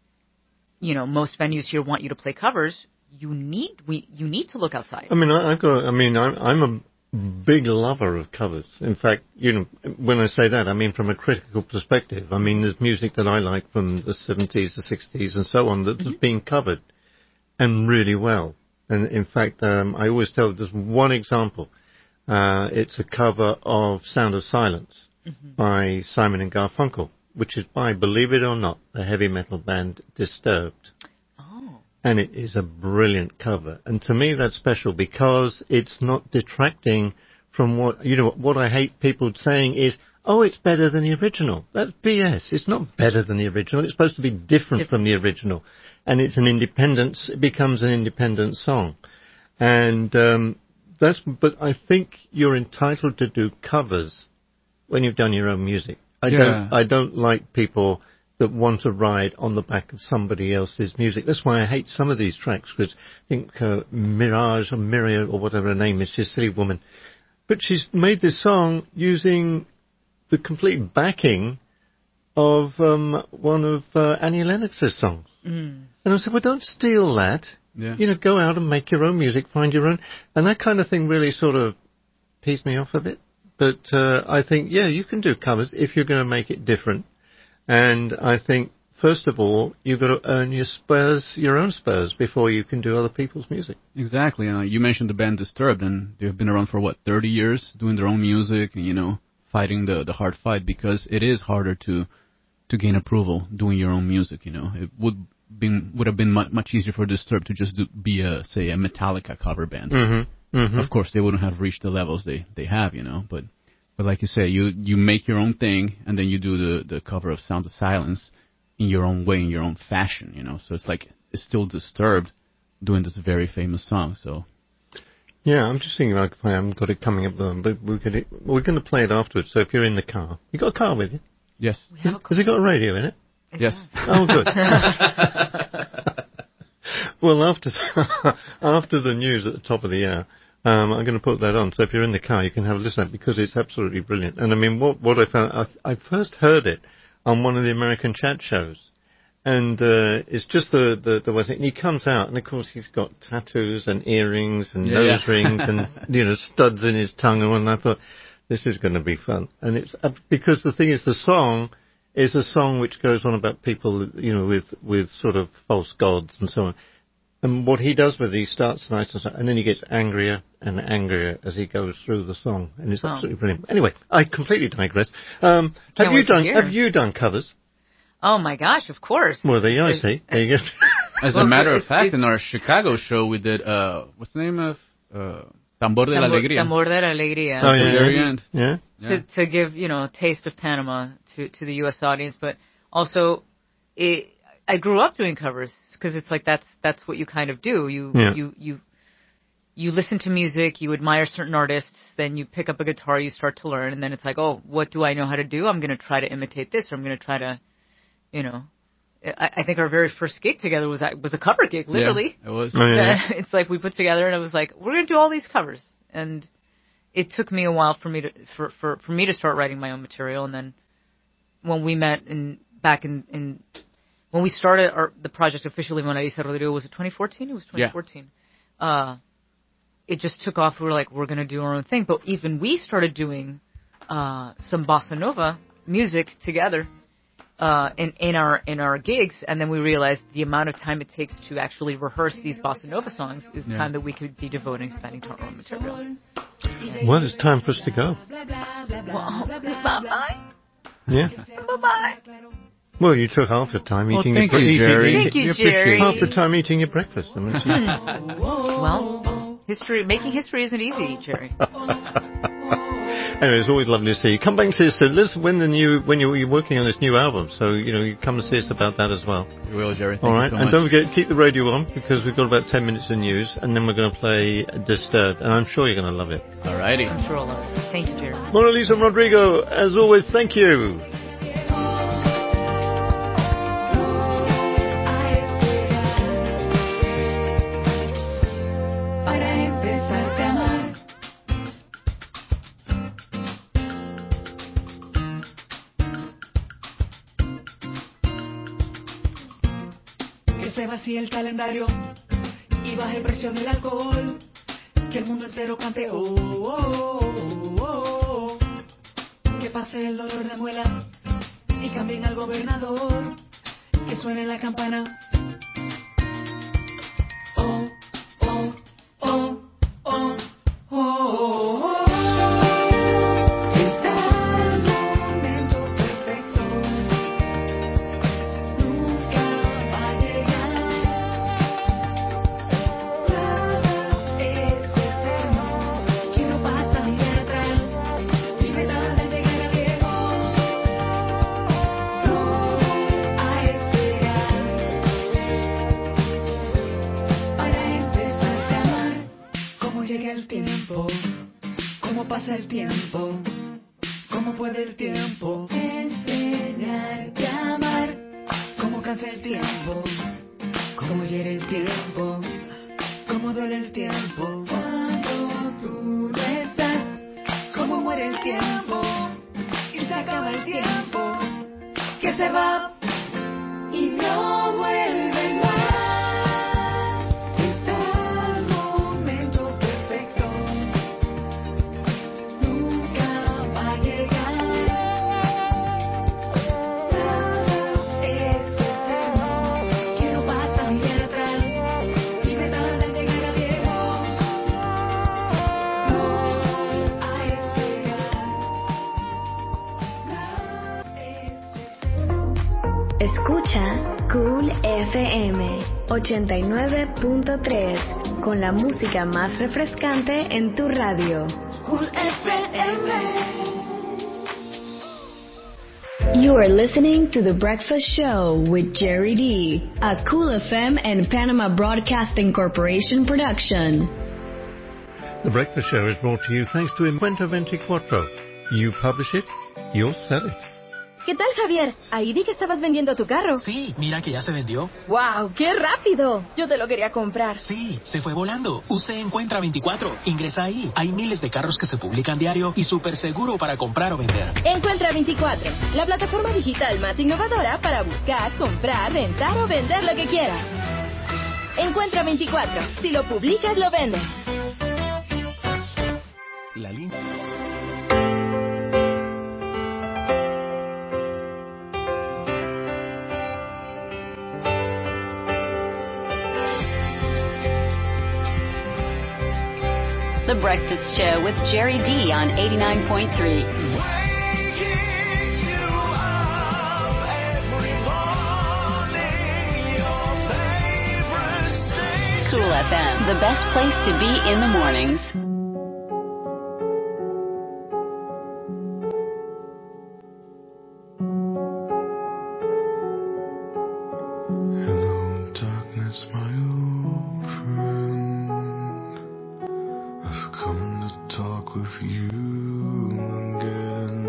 most venues here want you to play covers, you need to look outside. I mean, I'm a big lover of covers. In fact, when I say that, I mean from a critical perspective. I mean, there's music that I like from the 70s, the 60s, and so on that has been covered and really well. And in fact, I always tell there's one example. It's a cover of Sound of Silence by Simon and Garfunkel, which is by, believe it or not, the heavy metal band Disturbed. Oh. And it is a brilliant cover. And to me that's special because it's not detracting from what I hate people saying is, oh, it's better than the original. That's BS. It's not better than the original. It's supposed to be different from the original. And it becomes an independent song. And, but I think you're entitled to do covers when you've done your own music. I don't like people that want to ride on the back of somebody else's music. That's why I hate some of these tracks, because I think Mirage or Miria or whatever her name is, she's a silly woman. But she's made this song using the complete backing of one of Annie Lennox's songs. And I said, well, don't steal that. Yeah. Go out and make your own music, find your own. And that kind of thing really sort of pees me off a bit. But I think, you can do covers if you're going to make it different. And I think, first of all, you've got to earn your own spurs before you can do other people's music. Exactly. You mentioned the band Disturbed, and they've been around for, 30 years doing their own music and, fighting the hard fight, because it is harder to gain approval doing your own music, It would have been much easier for Disturbed to just be a Metallica cover band. Of course, they wouldn't have reached the levels they have, but like you say, you make your own thing, and then you do the cover of Sound of Silence in your own way, in your own fashion, So it's still Disturbed doing this very famous song. So Yeah, I'm just thinking I haven't got it coming up, but we're going to play it afterwards. So if you're in the car, you got a car with you? Yes. Has it got a radio in it? Yes. Oh, good. Well, after the news at the top of the hour, I'm going to put that on. So if you're in the car, you can have a listen to it because it's absolutely brilliant. And I mean, what I found, I first heard it on one of the American chat shows. And it's just the way, and he comes out, and of course he's got tattoos and earrings and nose rings and studs in his tongue, and I thought this is going to be fun. And it's because the thing is, the song is a song which goes on about people, with sort of false gods and so on. And what he does with it, he starts nice and then he gets angrier and angrier as he goes through the song, and it's absolutely brilliant. Anyway, I completely digress. Have you done covers? Oh my gosh, of course. Well, there you see. There you go. As a matter of fact, in our Chicago show, we did, what's the name of? Tambor de la Alegría. Tambor de la Alegría. Oh, yeah. At the very end. Yeah. To give, a taste of Panama to the U.S. audience, but also, I grew up doing covers, because it's like that's what you kind of do. You listen to music, you admire certain artists, then you pick up a guitar, you start to learn, and then it's like, oh, what do I know how to do? I'm going to try to imitate this, or I'm going to try to, I think our very first gig together was a cover gig, literally. Yeah, it was. Oh, yeah. It's like we put together, and I was like, we're going to do all these covers, and it took me a while for me to start writing my own material, and then when we met back in when we started the project officially, when Elisa Rodrigo, was it 2014? It was 2014. Yeah. It just took off. We were like, we're going to do our own thing, but even we started doing some bossa nova music together. In our gigs, and then we realized the amount of time it takes to actually rehearse these bossa nova songs is time that we could be spending to our own material. Well, it's time for us to go. Well, bye-bye. Yeah. Bye-bye. Well, you took half the time eating your breakfast. Thank you, Jerry. Half the time eating your breakfast. I mean, well, making history isn't easy, Jerry. Anyway, it's always lovely to see you. Come back and see us. Listen, when you're working on this new album, so you come and see us about that as well. We will, Jerry. All right, so and much. don't forget, keep the radio on because we've got about 10 minutes of news, and then we're going to play Disturbed, and I'm sure you're going to love it. All righty. I'm sure I'll love it. Thank you, Jerry. Mona Lisa Rodrigo, as always, thank you. Se vacíe el calendario y baje el precio del alcohol, que el mundo entero cante oh, oh, oh, oh, oh. Que pase el dolor de muela y cambien al gobernador, que suene la campana oh, oh, oh, oh, oh, oh, oh. ¿Cómo pasa el tiempo? ¿Cómo puede el tiempo enseñarte a amar? ¿Cómo cansa el tiempo? ¿Cómo hiere el tiempo? ¿Cómo duele el tiempo? Cuando tú no estás, ¿cómo muere el tiempo? Y se acaba el tiempo, que se va y no vuelve más. Escucha Cool FM 89.3 con la música más refrescante en tu radio. Cool FM. You are listening to The Breakfast Show with Jerry D, a Cool FM and Panama Broadcasting Corporation production. The Breakfast Show is brought to you thanks to Encuentro 24. You publish it, you'll sell it. ¿Qué tal, Javier? Ahí vi que estabas vendiendo tu carro. Sí, mira que ya se vendió. ¡Wow! ¡Qué rápido! Yo te lo quería comprar. Sí, se fue volando. Usted Encuentra 24. Ingresa ahí. Hay miles de carros que se publican diario y súper seguro para comprar o vender. Encuentra 24, la plataforma digital más innovadora para buscar, comprar, rentar o vender lo que quieras. Encuentra 24. Si lo publicas, lo vendes. La línea. The Breakfast Show with Jerry D on 89.3. Cool FM, the best place to be in the mornings. Hello, darkness, my old friend. I've come to talk with you again,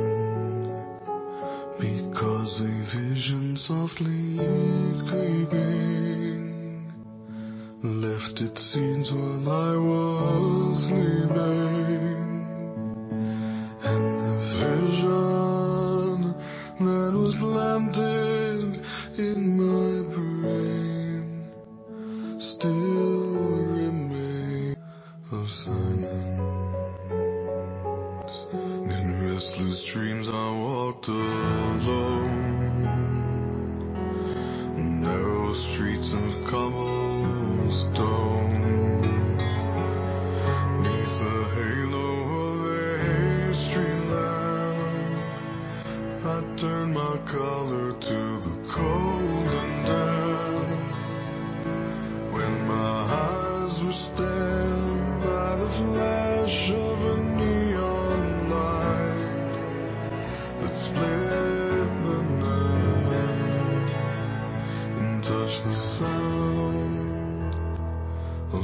because a vision softly creeping left its scenes while I was sleeping, and the vision that was planted in my brain still remains of silence. In restless dreams I walked alone, narrow streets of cobblestone, neath the halo of a street lamp. I turned my collar to the cold and damp, when my eyes were stabbed by the flash of a neon light that split the night and touched the sound of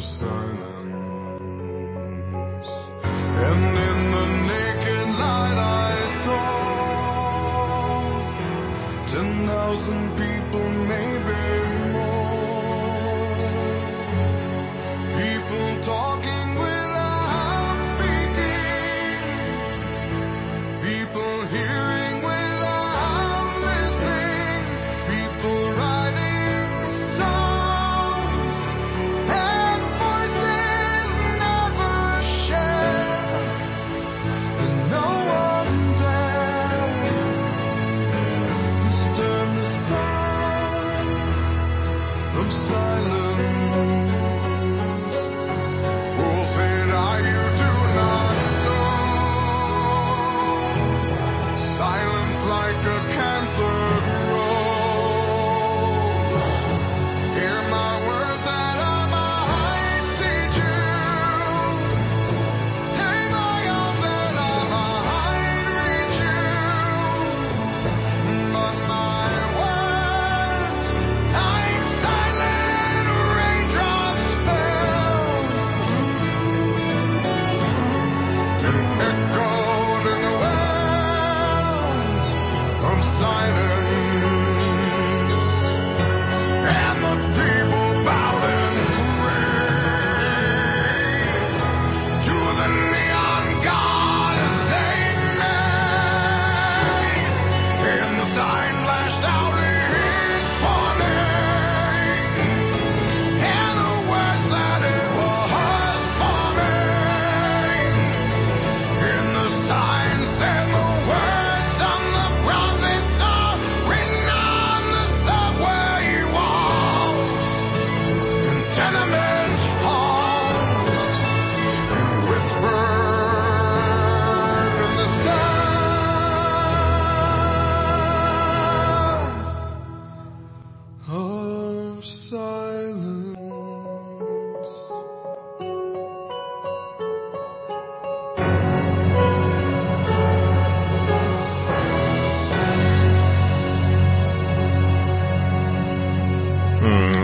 silence. And in the naked light I saw 10,000 people, maybe more, people talking without speaking, people hearing without listening, people writing songs and voices never shared, and no one dared disturb the sound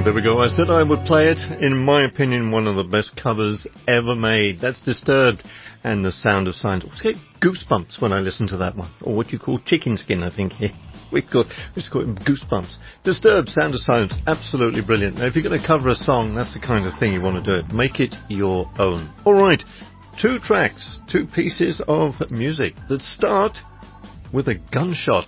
There we go. I said I would play it. In my opinion, one of the best covers ever made. That's Disturbed and The Sound of Silence. I get goosebumps when I listen to that one. Or what you call chicken skin, I think. We just call it goosebumps. Disturbed, Sound of Silence. Absolutely brilliant. Now, if you're going to cover a song, that's the kind of thing you want to do it. Make it your own. All right. 2 tracks, 2 pieces of music that start with a gunshot.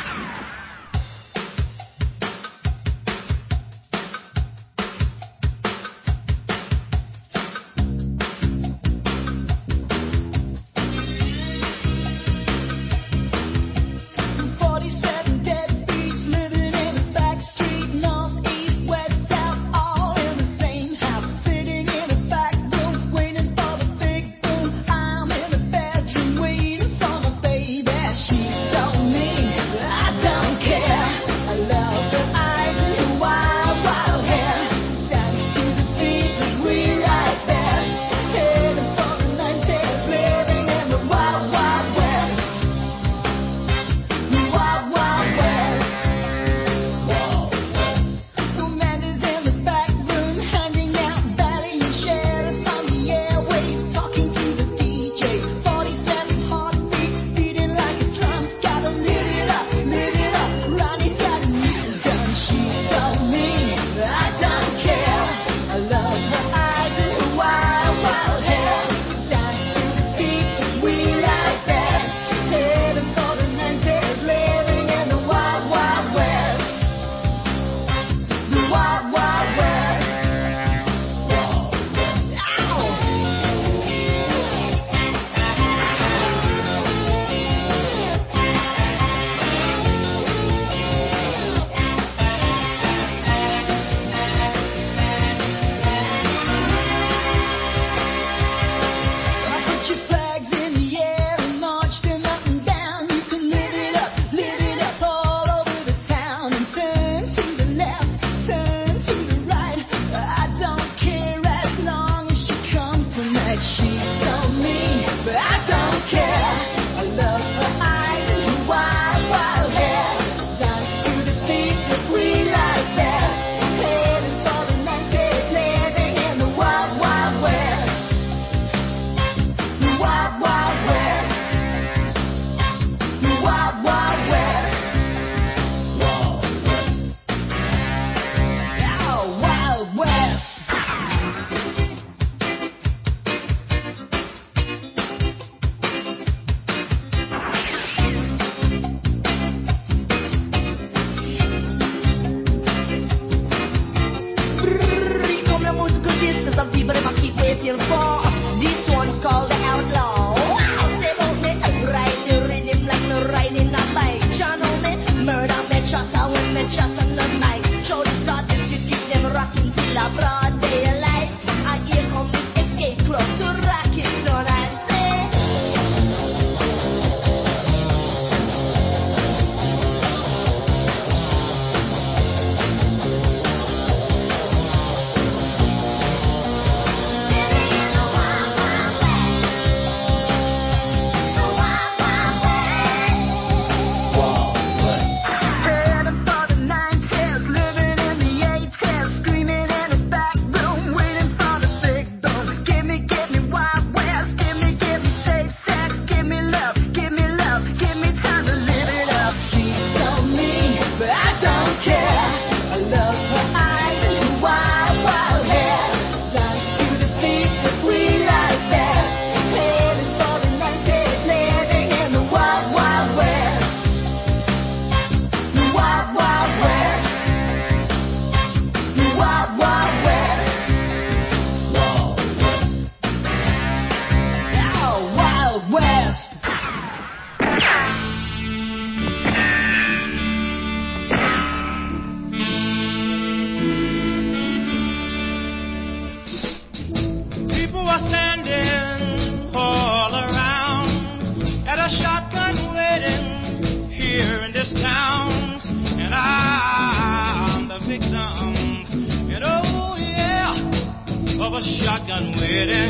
a shotgun wedding.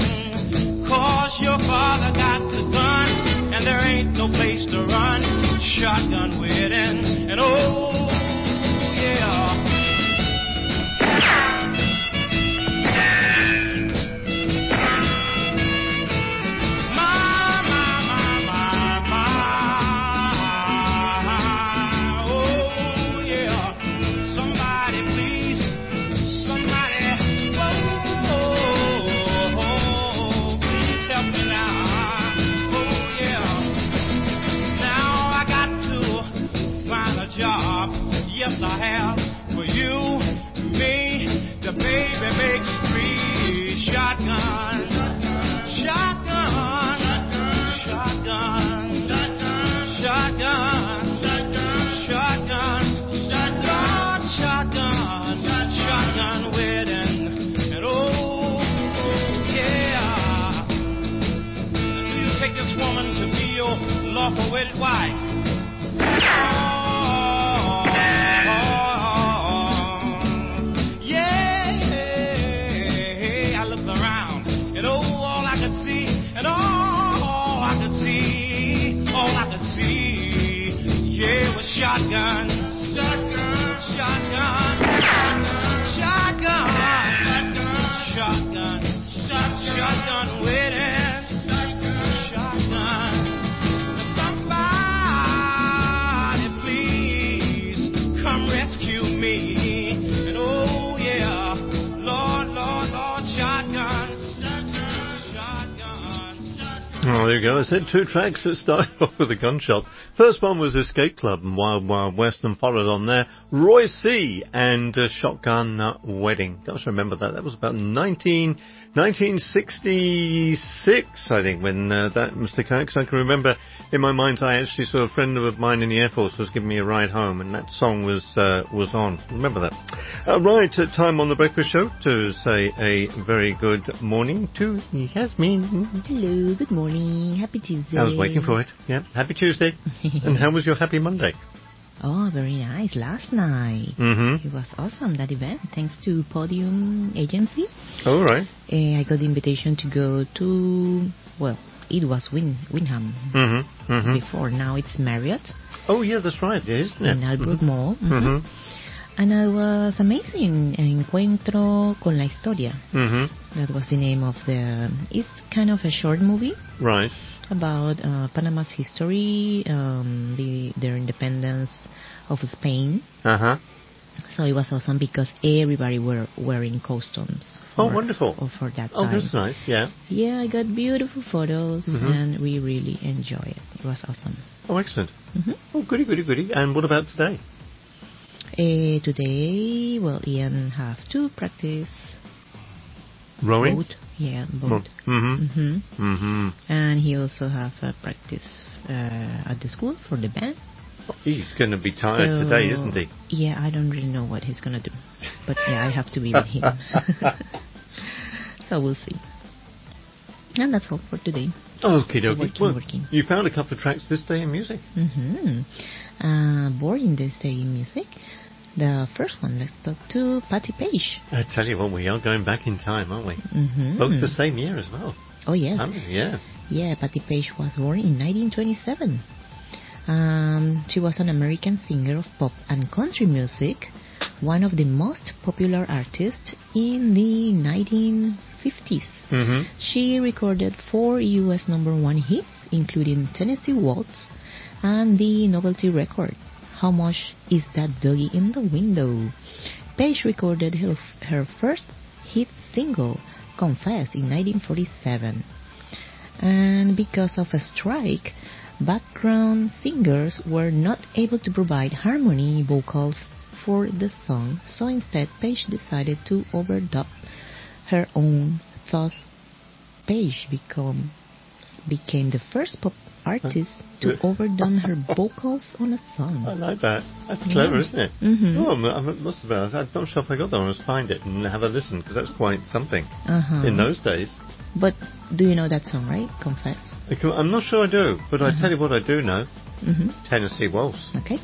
'Cause your father got the gun, and there ain't no place to run. Shotgun wedding, and oh, yeah. yes I have. For you, me, the baby makes three. Shotgun, shotgun, shotgun, shotgun, shotgun, shotgun, shotgun, shotgun wedding. And oh, yeah. Do you take this woman to be your lawful wedded wife? Shotgun, shotgun, shotgun, shotgun, shotgun, shotgun wedding, shotgun. Somebody please come rescue me. And oh yeah, Lord, Lord, Lord, shotgun, shotgun. Oh, there you go. I said two tracks that started off with a gunshot. First one was Escape Club and Wild Wild West, and followed on there Roy C. and Shotgun Wedding. Gosh, I remember that. That was about 1966, I think, when that was the case. I can remember in my mind's eye, actually saw a friend of mine in the Air Force was giving me a ride home, and that song was on. Remember that. Right, time on the Breakfast Show to say a very good morning to Yasmin. Hello, good morning. Happy Tuesday. I was waiting for it. Yeah, happy Tuesday. And how was your happy Monday? Oh, very nice. Last night. Mm-hmm. It was awesome, that event, thanks to Podium Agency. All right. I got the invitation to go to, well, it was Wyndham before. Now it's Marriott. Oh, yeah, that's right, isn't it? In Albrook Mall. Mm-hmm. And it was amazing. Encuentro con la Historia. Mm-hmm. That was the name of the... It's kind of a short movie. Right. About Panama's history, their independence of Spain. Uh-huh. So it was awesome because everybody were wearing costumes. Oh, wonderful. For that Oh, time. that's nice, yeah. Yeah, I got beautiful photos and we really enjoyed it. It was awesome. Oh, excellent. Oh, goody, goody, goody. And what about today? Today, well, Ian have to practice rowing. Boat. Yeah, boat. And he also have a practice at the school for the band. He's going to be tired today, isn't he? Yeah, I don't really know what he's going to do. But yeah, I have to be with him. So we'll see. And that's all for today. Okay, dokie. Working. You found a couple of tracks this day in music. Boring this day in music. The first one, let's talk to Patti Page. I tell you what, we are going back in time, aren't we? Both the same year as well. Oh, yes. Yeah. Yeah, Patti Page was born in 1927. She was an American singer of pop and country music, one of the most popular artists in the 1950s. She recorded 4 U.S. #1 hits, including Tennessee Waltz and the novelty record, How Much Is That Doggy in the Window? Page recorded her first hit single, Confess, in 1947. And because of a strike, background singers were not able to provide harmony vocals for the song, so instead Page decided to overdub her own. Thus, Page became the first pop artist to overdub her vocals on a song. I like that. That's clever, isn't it? Oh, I must have. I'm not sure if I got that one. Let's find it and have a listen, because that's quite something in those days. But do you know that song, right? Confess. I'm not sure I do, but I tell you what I do know. Tennessee Waltz. Okay.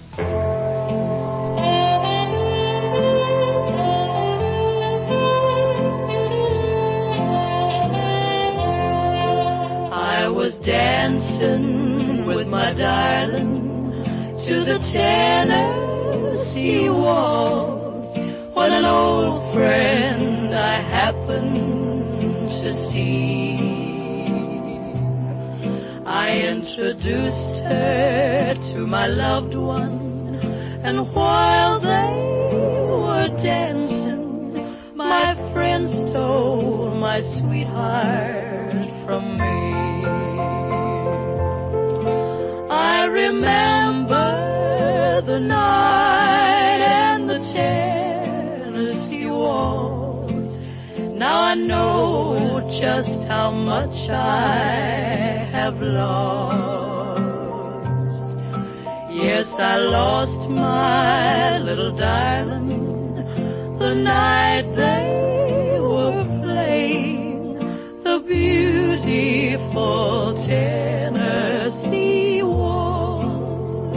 I was dancing with my darling to the Tennessee Waltz when an old friend I happened to see. I introduced her to my loved one, and while they were dancing, my friend stole my sweetheart from me. I remember the night I know just how much I have lost. Yes, I lost my little darling the night they were playing the beautiful Tennessee Waltz.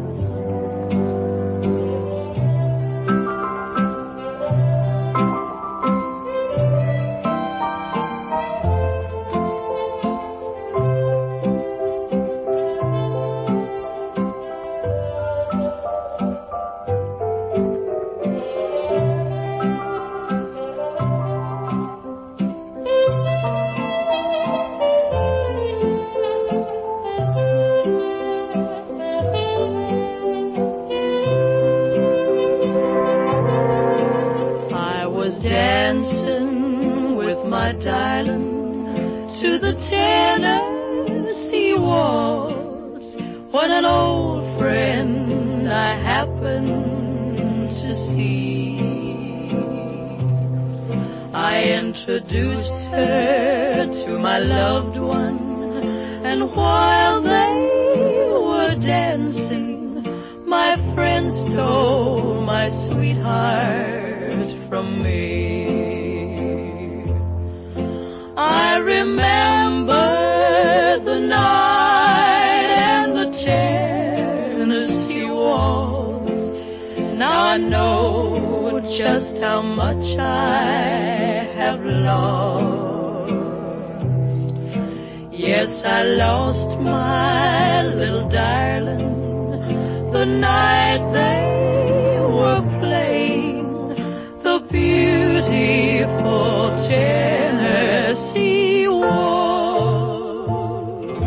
Darling, to the Tennessee Waltz, when an old friend I happened to see. I introduced her to my loved one, and while they were dancing, my friend stole my sweetheart from me. I remember the night and the Tennessee Waltz. Now I know just how much I have lost. Yes, I lost my little darling the night they were playing the beautiful Tennessee Waltz.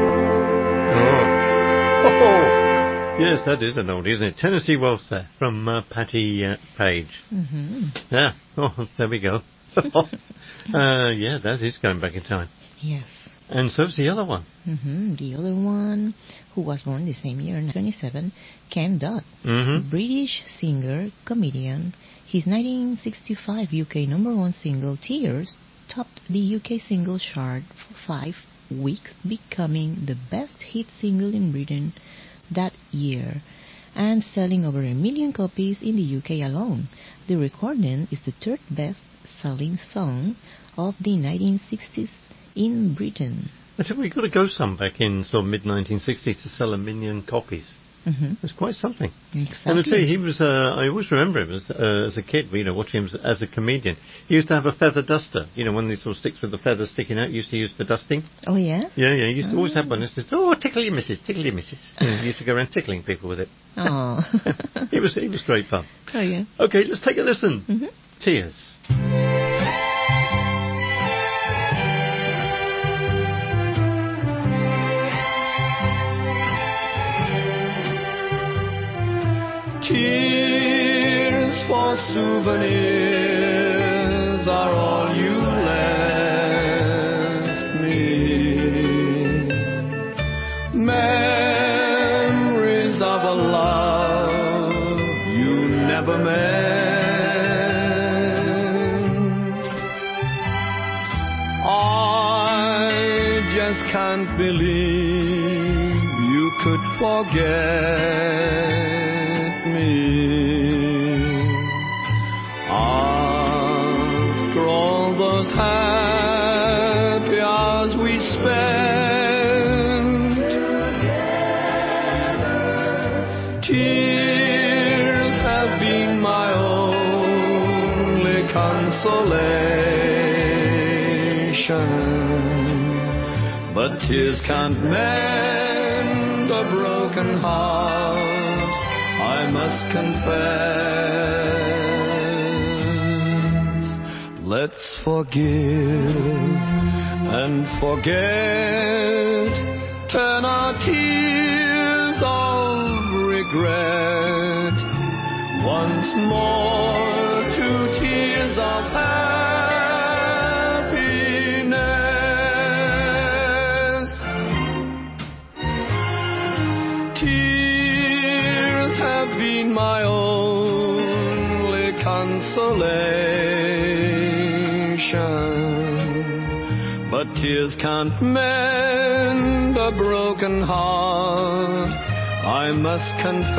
Oh, yes, that is an oldie, isn't it? Tennessee Waltz there from Patti Page. Mm-hmm. Yeah, oh, there we go. Yeah, that is going back in time. Yes. And so's the other one. Mm-hmm. The other one, who was born the same year, 1927, Ken Dodd. Mm-hmm. British singer, comedian. His 1965 UK #1 single, Tears, topped the UK singles chart for 5 weeks, becoming the best hit single in Britain that year, and selling over 1 million copies in the UK alone. The recording is the third best-selling song of the 1960s in Britain. I said we've got to go some back in sort of mid-1960s to sell 1 million copies. Mm-hmm. That's quite something. Exactly. And I tell you, he was, I always remember him as a kid, watching him as a comedian. He used to have a feather duster, one of these sort of sticks with the feathers sticking out, used to use for dusting. Oh, yeah? Yeah, he used to always have one. He said, oh, tickle your missus, tickle your missus. He used to go around tickling people with it. Oh. It was great fun. Oh, yeah. Okay, let's take a listen. Mm-hmm. Tears. Tears for souvenirs are all you left me. Memories of a love you never meant. I just can't believe you could forget me. After all those happy hours we spent together, tears have been my only consolation. But tears can't mend a broken heart, I must confess. Let's forgive and forget, turn our tears of regret once more to tears of happiness. Tears have been my only consolation. but tears can't mend a broken heart, I must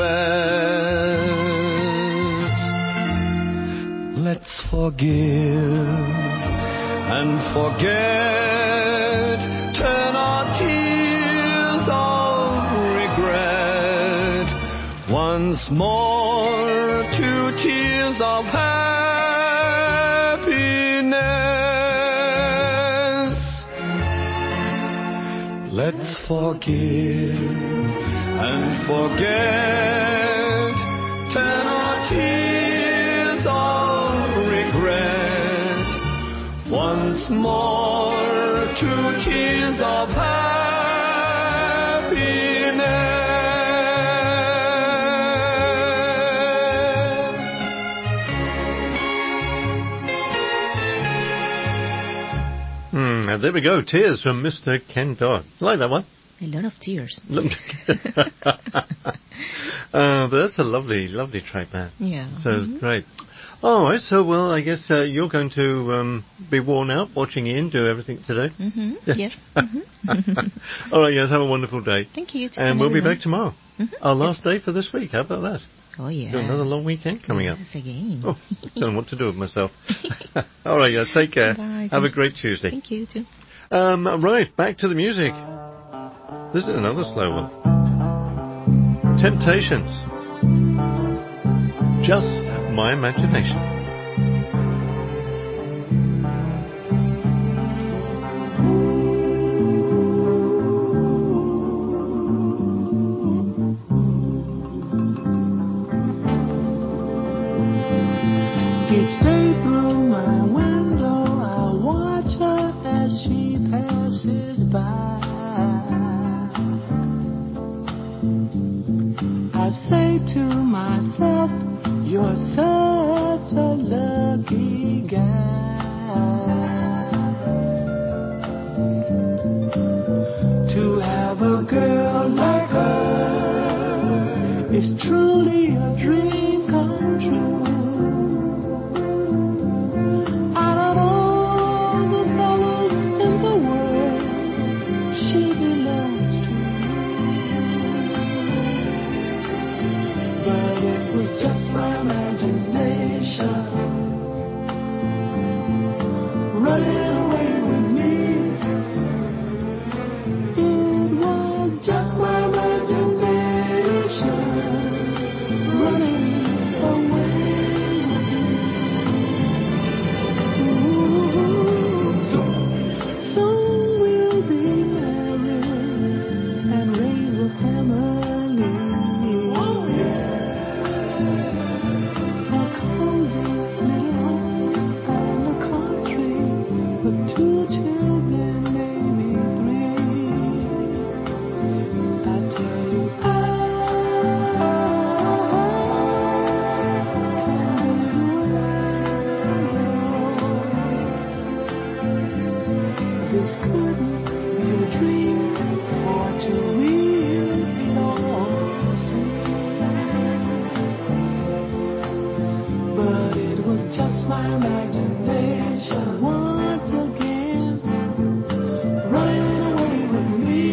confess. Let's forgive and forget, turn our tears of regret once more to tears of happiness. Let's forgive and forget, turn our tears of regret once more to tears of And there we go, Tears from Mr. Ken Dodd. Like that one? A lot of tears. But that's a lovely, lovely track, man. Yeah. So great. All right, so well, I guess you're going to be worn out watching Ian do everything today. Mm-hmm. Yes. All right, guys, have a wonderful day. Thank you. And we'll be back tomorrow. Our last day for this week. How about that? Oh, yeah. Got another long weekend coming up. Yes, again. Oh, don't know what to do with myself. All right, guys, take care. Bye. Have a great Tuesday. Thank you, too. Right, back to the music. This is another slow one. Temptations. Just my imagination. Each day through my window, I watch her as she passes by. I say to myself, you're such a lucky guy. To have a girl like her is truly a dream come true. Just my imagination running away with me. It was just my imagination running away with me. Soon we'll be married and raise a family. Oh yeah. This couldn't be a dream or too real, it all seems. But it was just my imagination once again running away with me.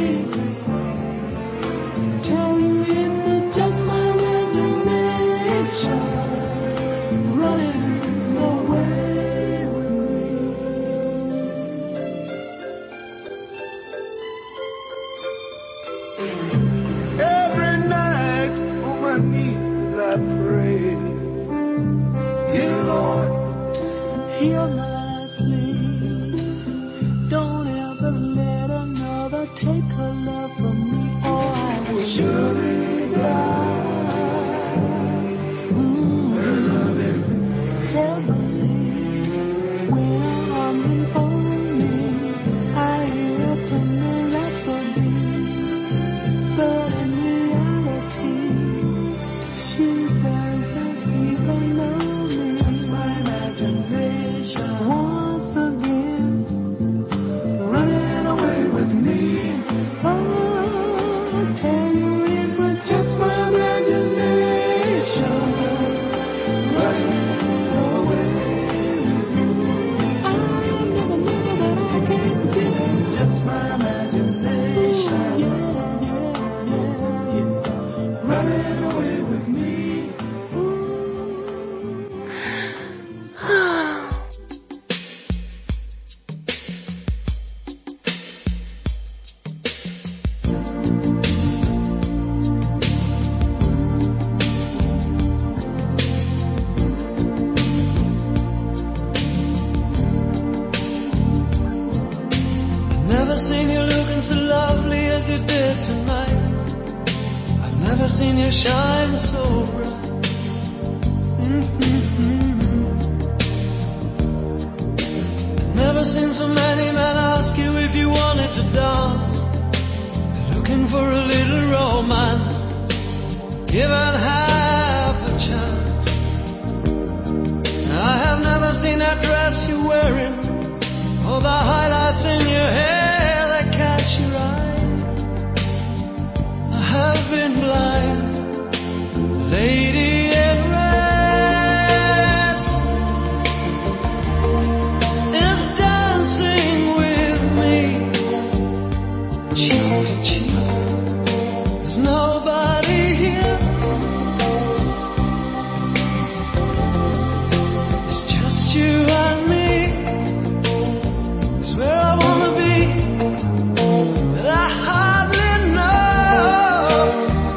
Tell you it was just my imagination running away. Every night on my knees I pray, dear Lord, hear my plea. Don't ever let another take her love from me, or I will surely die. Her love is heavenly. When I'm informed me, I hear a tender rhapsody. But in reality, she doesn't even know me. Just my imagination once again running away with me. Oh, I tell you it was just my imagination running away with me. so lovely as you did tonight. I've never seen you shine so bright. Never seen so many men ask you if you wanted to dance. Looking for a little romance, given half a chance. I have never seen that dress you're wearing, or the highlights in your hair that catch your eye. I have been blind, lady in red is dancing with me, cheek to cheek. There's nobody here. It's just you and me. It's where I wanna be, but I hardly know.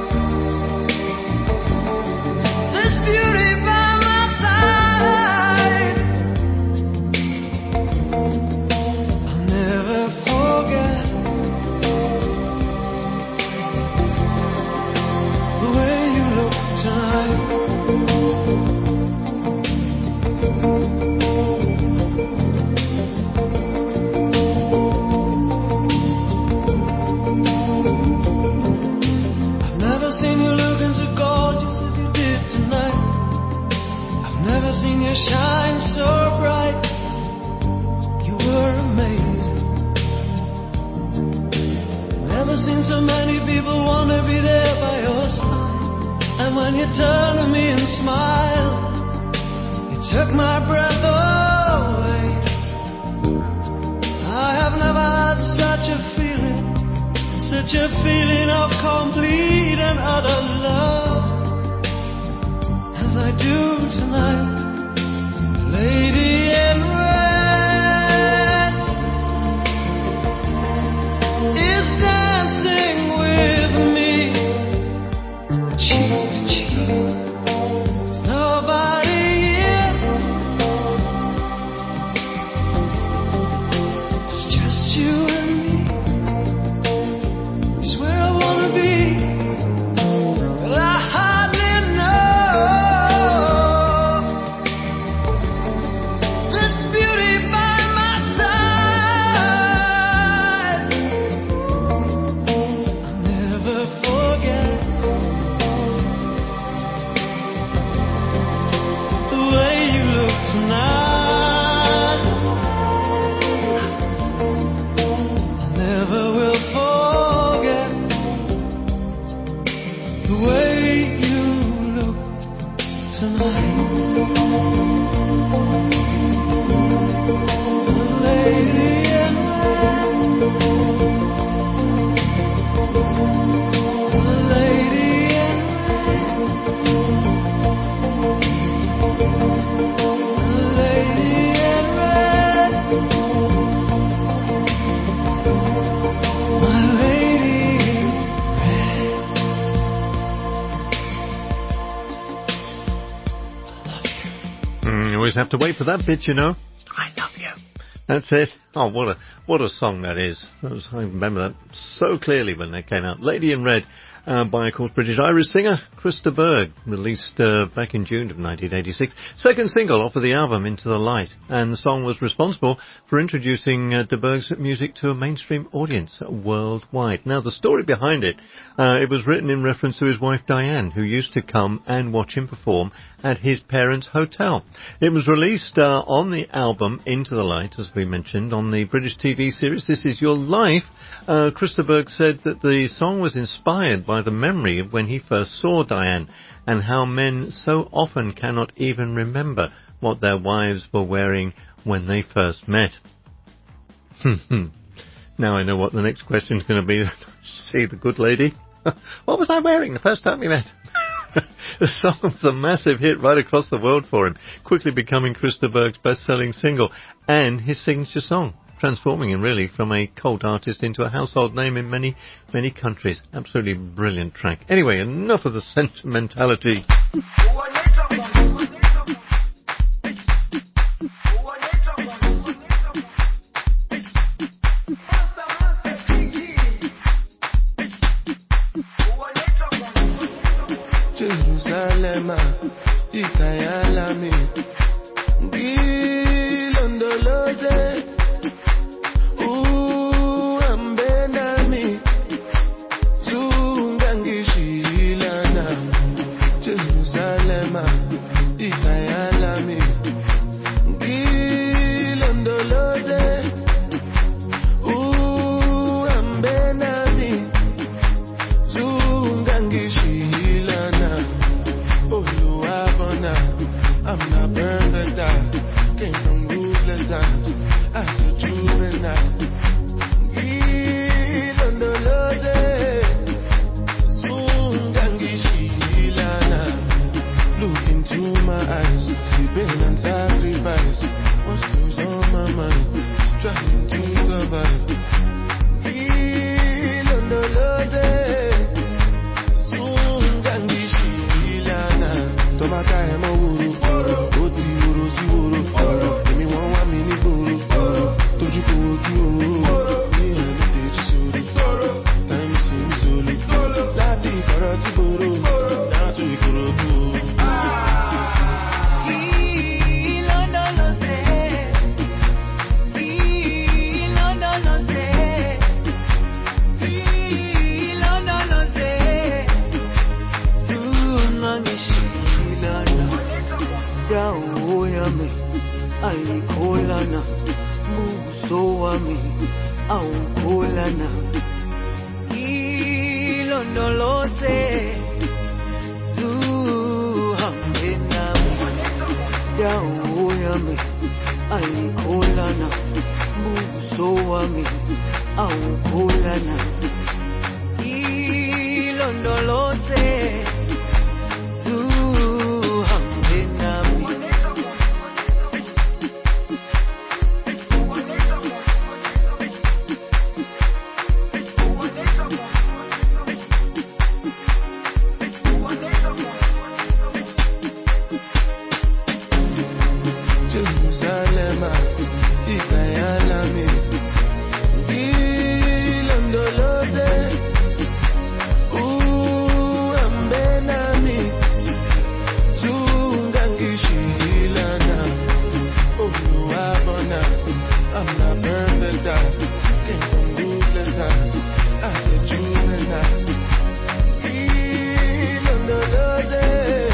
This beauty by my side, I'll never forget the way you look tonight. I've never seen you looking so gorgeous as you did tonight. I've never seen you shine so bright. You were amazing. Never seen so many people want to be there by your side. And when you turned to me and smiled, you took my breath away. I have never had such a feeling, such a feeling of complete and utter love as I do tonight. Lady in red is dancing with me, cheek to cheek. There's nobody here. It's just you and me. It's where I wanna be, but I hardly know. This beauty by my side, I'll never forget the way you look tonight. I never will forget the way you look tonight. The lady in red, the lady in red, the lady in red, my lady in red. You always have to wait for that bit, you know. I love you. That's it. Oh, what a song that is. I remember that so clearly when that came out. Lady in Red, by, of course, British-Irish singer Chris de Burgh, released back in June of 1986. Second single off of the album Into the Light, and the song was responsible for introducing de Burgh's music to a mainstream audience worldwide. Now, the story behind it, it was written in reference to his wife Diane, who used to come and watch him perform at his parents' hotel. It was released on the album Into the Light, as we mentioned, on the British TV series This Is Your Life. Chris de Burgh said that the song was inspired by the memory of when he first saw Diane, and how men so often cannot even remember what their wives were wearing when they first met. Now I know what the next question is going to be. See the good lady? What was I wearing the first time we met? The song was a massive hit right across the world for him, quickly becoming Chris de Burgh's best-selling single and his signature song, transforming him really from a cult artist into a household name in many, many countries. Absolutely brilliant track. Anyway, enough of the sentimentality. ikayalami ngilondoloze uhambe nami zungangishilana Jerusalema ikayalami ngilondoloze uhambe nami zungangishilana Oluwabona I'm not perfect I came from ruthless times as a juvenile ngilondoloze zungangishilana Look into my eyes, see pain and sacrifice. What's goes on my mind? Trying to survive. Ilondoloze, zungangishilana. Tomaka emo wuru, oti wuru si wuru. Emi won wa mi ni guru, toju ko oju o. Mi eni teju suru, time si mi solu. Lati koro si guru, down to Ikorodu. Aikolana, buso wami, aukolana, ilondoloze, zuhambe nami, dawo yami, aikolana, buso wami, aukolana, ilondoloze, zuhambe nami. Jerusalem, ikayalami, ilondoloze, uhambe nami, zungangishilana. Oluwabona, I'm not perfect, I came from ruthless times as a juvenile. Ilondoloze,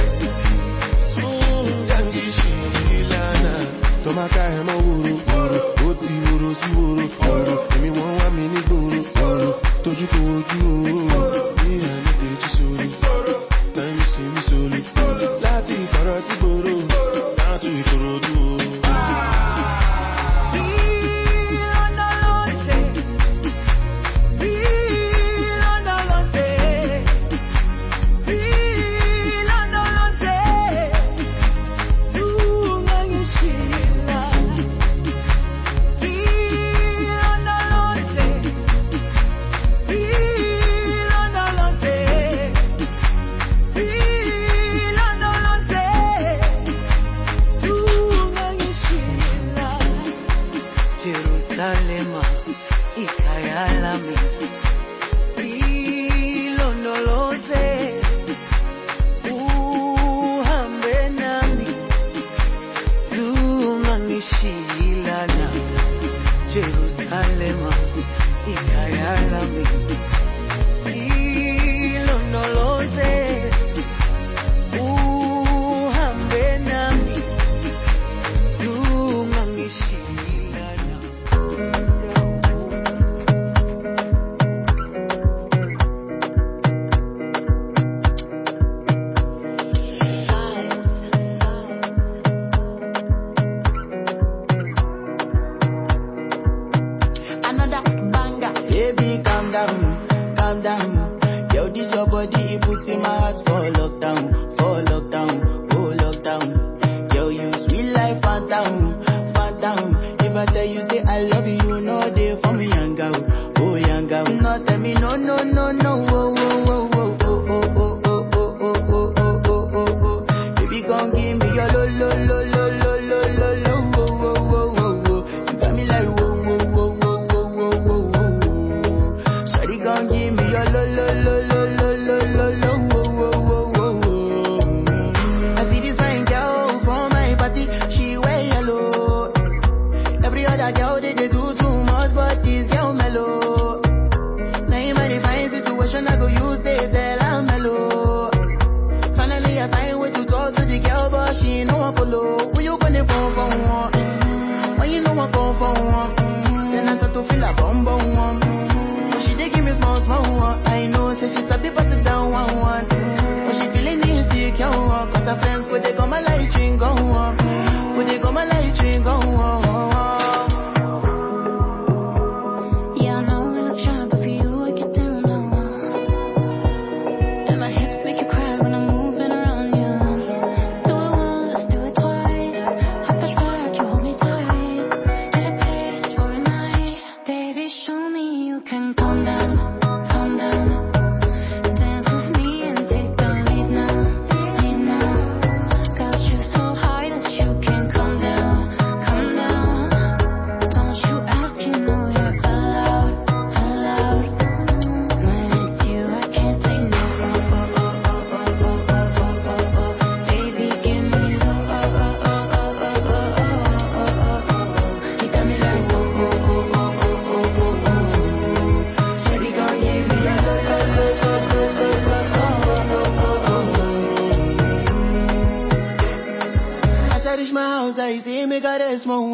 zungangishilana. Tomaka emo wuru, oti wuru si wuru. Emi won wa mi ni guru, toju ko oju o. Mi eni teju suru, time si mi solu. Lati koro si guru, down to Ikorodu. Jerusalema, ikayalami, ilondoloze, uhambe nami, zungangishilana. Jerusalema, ikayalami, ilondoloze, uhambe nami, zungangishilana. Another banger. Baby, calm down, calm down. Yo, this your body, it puts in my heart for lockdown, oh lockdown. Yo, you sweet life, phantom, phantom. If I tell you say I love you, you know they for me young girl, oh young girl. No, tell me no, no, no, no, oh, oh, oh, oh, oh, oh, oh, oh, oh, oh, oh, oh, oh, oh. Baby, gon' give me your lo, lo, lo, lo, lo, lo, lo, lo, oh, oh, oh, oh, oh. You got me like whoa, whoa, whoa, whoa, whoa, whoa, whoa, whoa. Shawty gon' give me your lo, lo, lo, lo, lo, lo, lo, lo, oh, oh, oh, oh, oh. I see this fine my house, I say, make her rest more.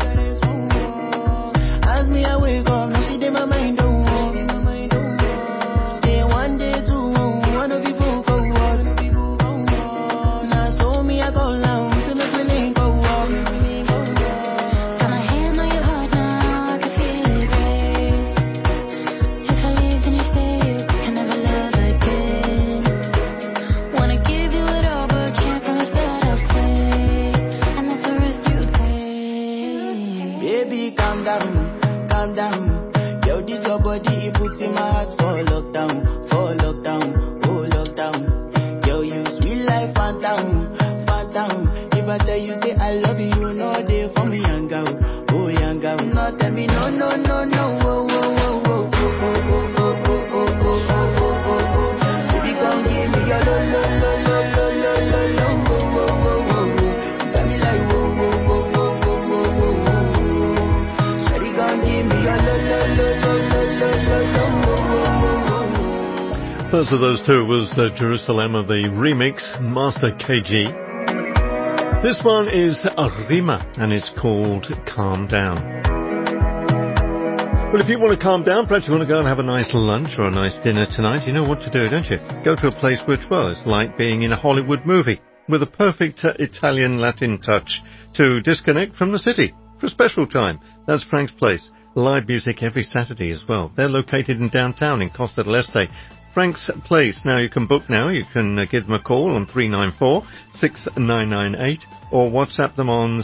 As me, I wake up, now she did my mind, don't walk. Day one, day two, one of people go was. Now, so me, I go down, so make me link go walk. Got my hand on your heart now, I can feel it race. If I leave, then you say you can never love again. Wanna give you it all, but can't promise that I'll stay. And that's the risk you take. Baby, calm down, calm down. Yo, this your body, it puts in my heart for lockdown, oh lockdown. Yo, you sweet life, phantom, phantom. If I tell you, say I love you, you know they for me, young girl, oh young girl. No, tell me, no, no, no, no, oh, oh, oh, oh, oh, oh, oh, oh, oh, oh, oh, oh, oh. Baby, come give me your lo, lo, lo, lo, lo, lo, lo, lo, oh, oh, oh, oh. Got me like, oh, oh, oh, oh, oh, oh, oh, oh. Shawty, come give me your lo, lo, lo, lo, lo, lo, lo, lo, oh, oh, oh, oh. First of those two was Jerusalem of the remix, Master KG. This one is Rima, and it's called Calm Down. Well, if you want to calm down, perhaps you want to go and have a nice lunch or a nice dinner tonight, you know what to do, don't you? Go to a place which, well, it's like being in a Hollywood movie, with a perfect Italian Latin touch to disconnect from the city for a special time. That's Frank's Place. Live music every Saturday as well. They're located in downtown in Costa del Este. Frank's Place. Now you can book now. You can give them a call on 394-6998 or WhatsApp them on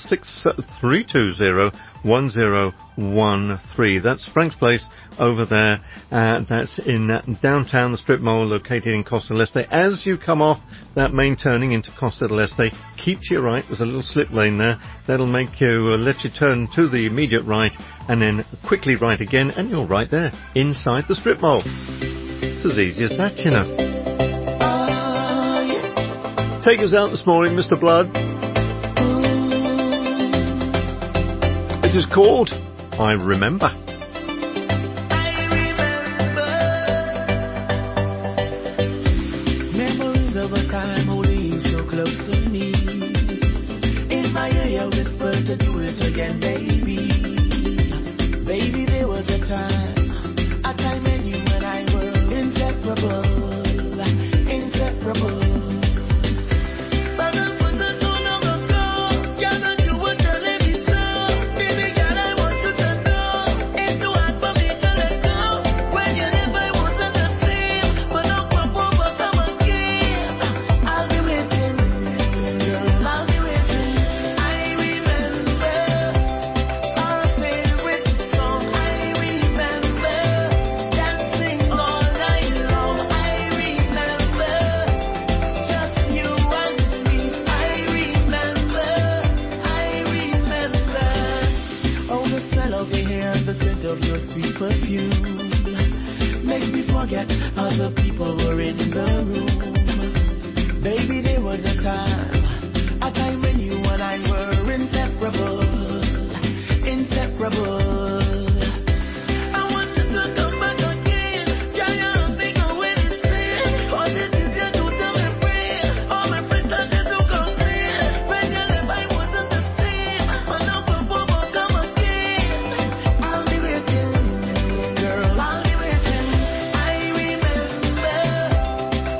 6320-1013. That's Frank's Place over there. That's in downtown, the strip mall located in Costa del Este. As you come off that main turning into Costa del Este, keep to your right. There's a little slip lane there. That'll make you let you turn to the immediate right and then quickly right again, and you're right there inside the strip mall. It's as easy as that, you know. Take us out this morning, Mr. Blood. It is called I Remember. Memories of a time holding you so close to me. In my ear, whisper to do it again, baby. Baby, there was a time when you and I were inseparable. But that was not so long ago. Girl, and you were telling me so. Baby girl, I want you to know it's too hard for me to let go. When you never wasn't the same, but now come over, come again. I'll be waiting, girl, I'll be waiting. I remember our favorite song. I remember dancing all night long. I remember just you and me. I remember. Oh, the smell of your hair and the scent of your sweet perfume makes me forget other people were in the room. Baby, there was a time when you and I were inseparable. I want you to come back again. Yeah, you're a big away to say. All this is your do to me free. All my friends started to complain. When you left, I wasn't the same. But now come over, come again. I'll be waiting, girl, I'll be waiting. I remember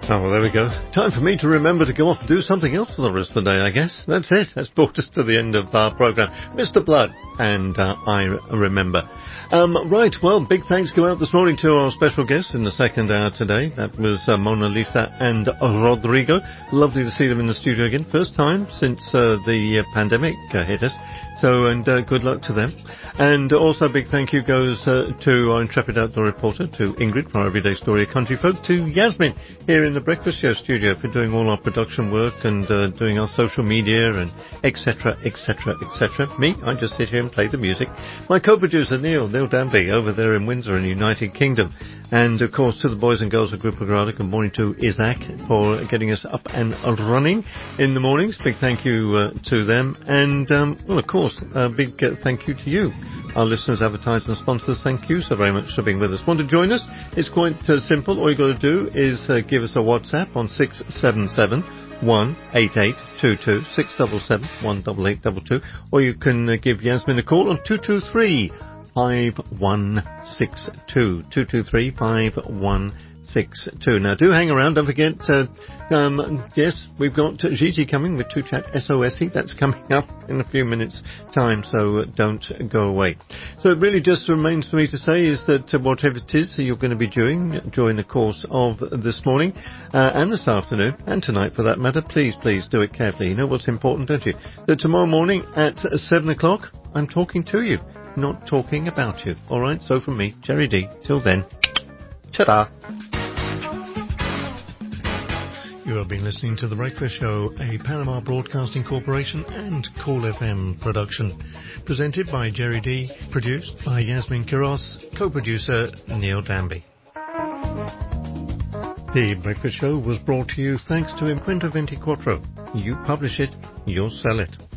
Oh, well, there we go. Time for me to remember to go off and do something else for the rest of the day, I guess. That's it. That's brought us to the end of our programme. Mr. Blood and I Remember. Right, well, big thanks go out this morning to our special guests in the second hour today. That was Mona Lisa and Rodrigo. Lovely to see them in the studio again. First time since the pandemic hit us. So, and good luck to them. And also a big thank you goes to our intrepid outdoor reporter, to Ingrid from our Everyday Story of Country Folk, to Yasmin here in the Breakfast Show studio for doing all our production work and doing our social media and etc., etc., etc. Me, I just sit here and play the music. My co-producer, Neil Danby, over there in Windsor in the United Kingdom. And, of course, to the boys and girls of Group Agrada, good morning to Isaac for getting us up and running in the mornings. Big thank you to them. And, well, of course, a big thank you to you, our listeners, advertisers and sponsors. Thank you so very much for being with us. Want to join us? It's quite simple. All you got to do is give us a WhatsApp on 677 18822 677 18822, or you can give Yasmin a call on 223 5162 223 5162. Now do hang around, don't forget yes, we've got Gigi coming with 2 Chat SOSE. That's coming up in a few minutes time, so don't go away. So it really just remains for me to say is that whatever it is you're going to be doing during the course of this morning and this afternoon and tonight for that matter, please do it carefully. You know what's important, don't you? That tomorrow morning at 7 o'clock I'm talking to you, not talking about you. Alright, so from me, Jerry D, till then, ta-da. You have been listening to The Breakfast Show, a Panama Broadcasting Corporation and Cool FM production. Presented by Jerry D, produced by Yasmin Quiroz, co-producer Neil Danby. The Breakfast Show was brought to you thanks to Imprenta 24. You publish it, you'll sell it.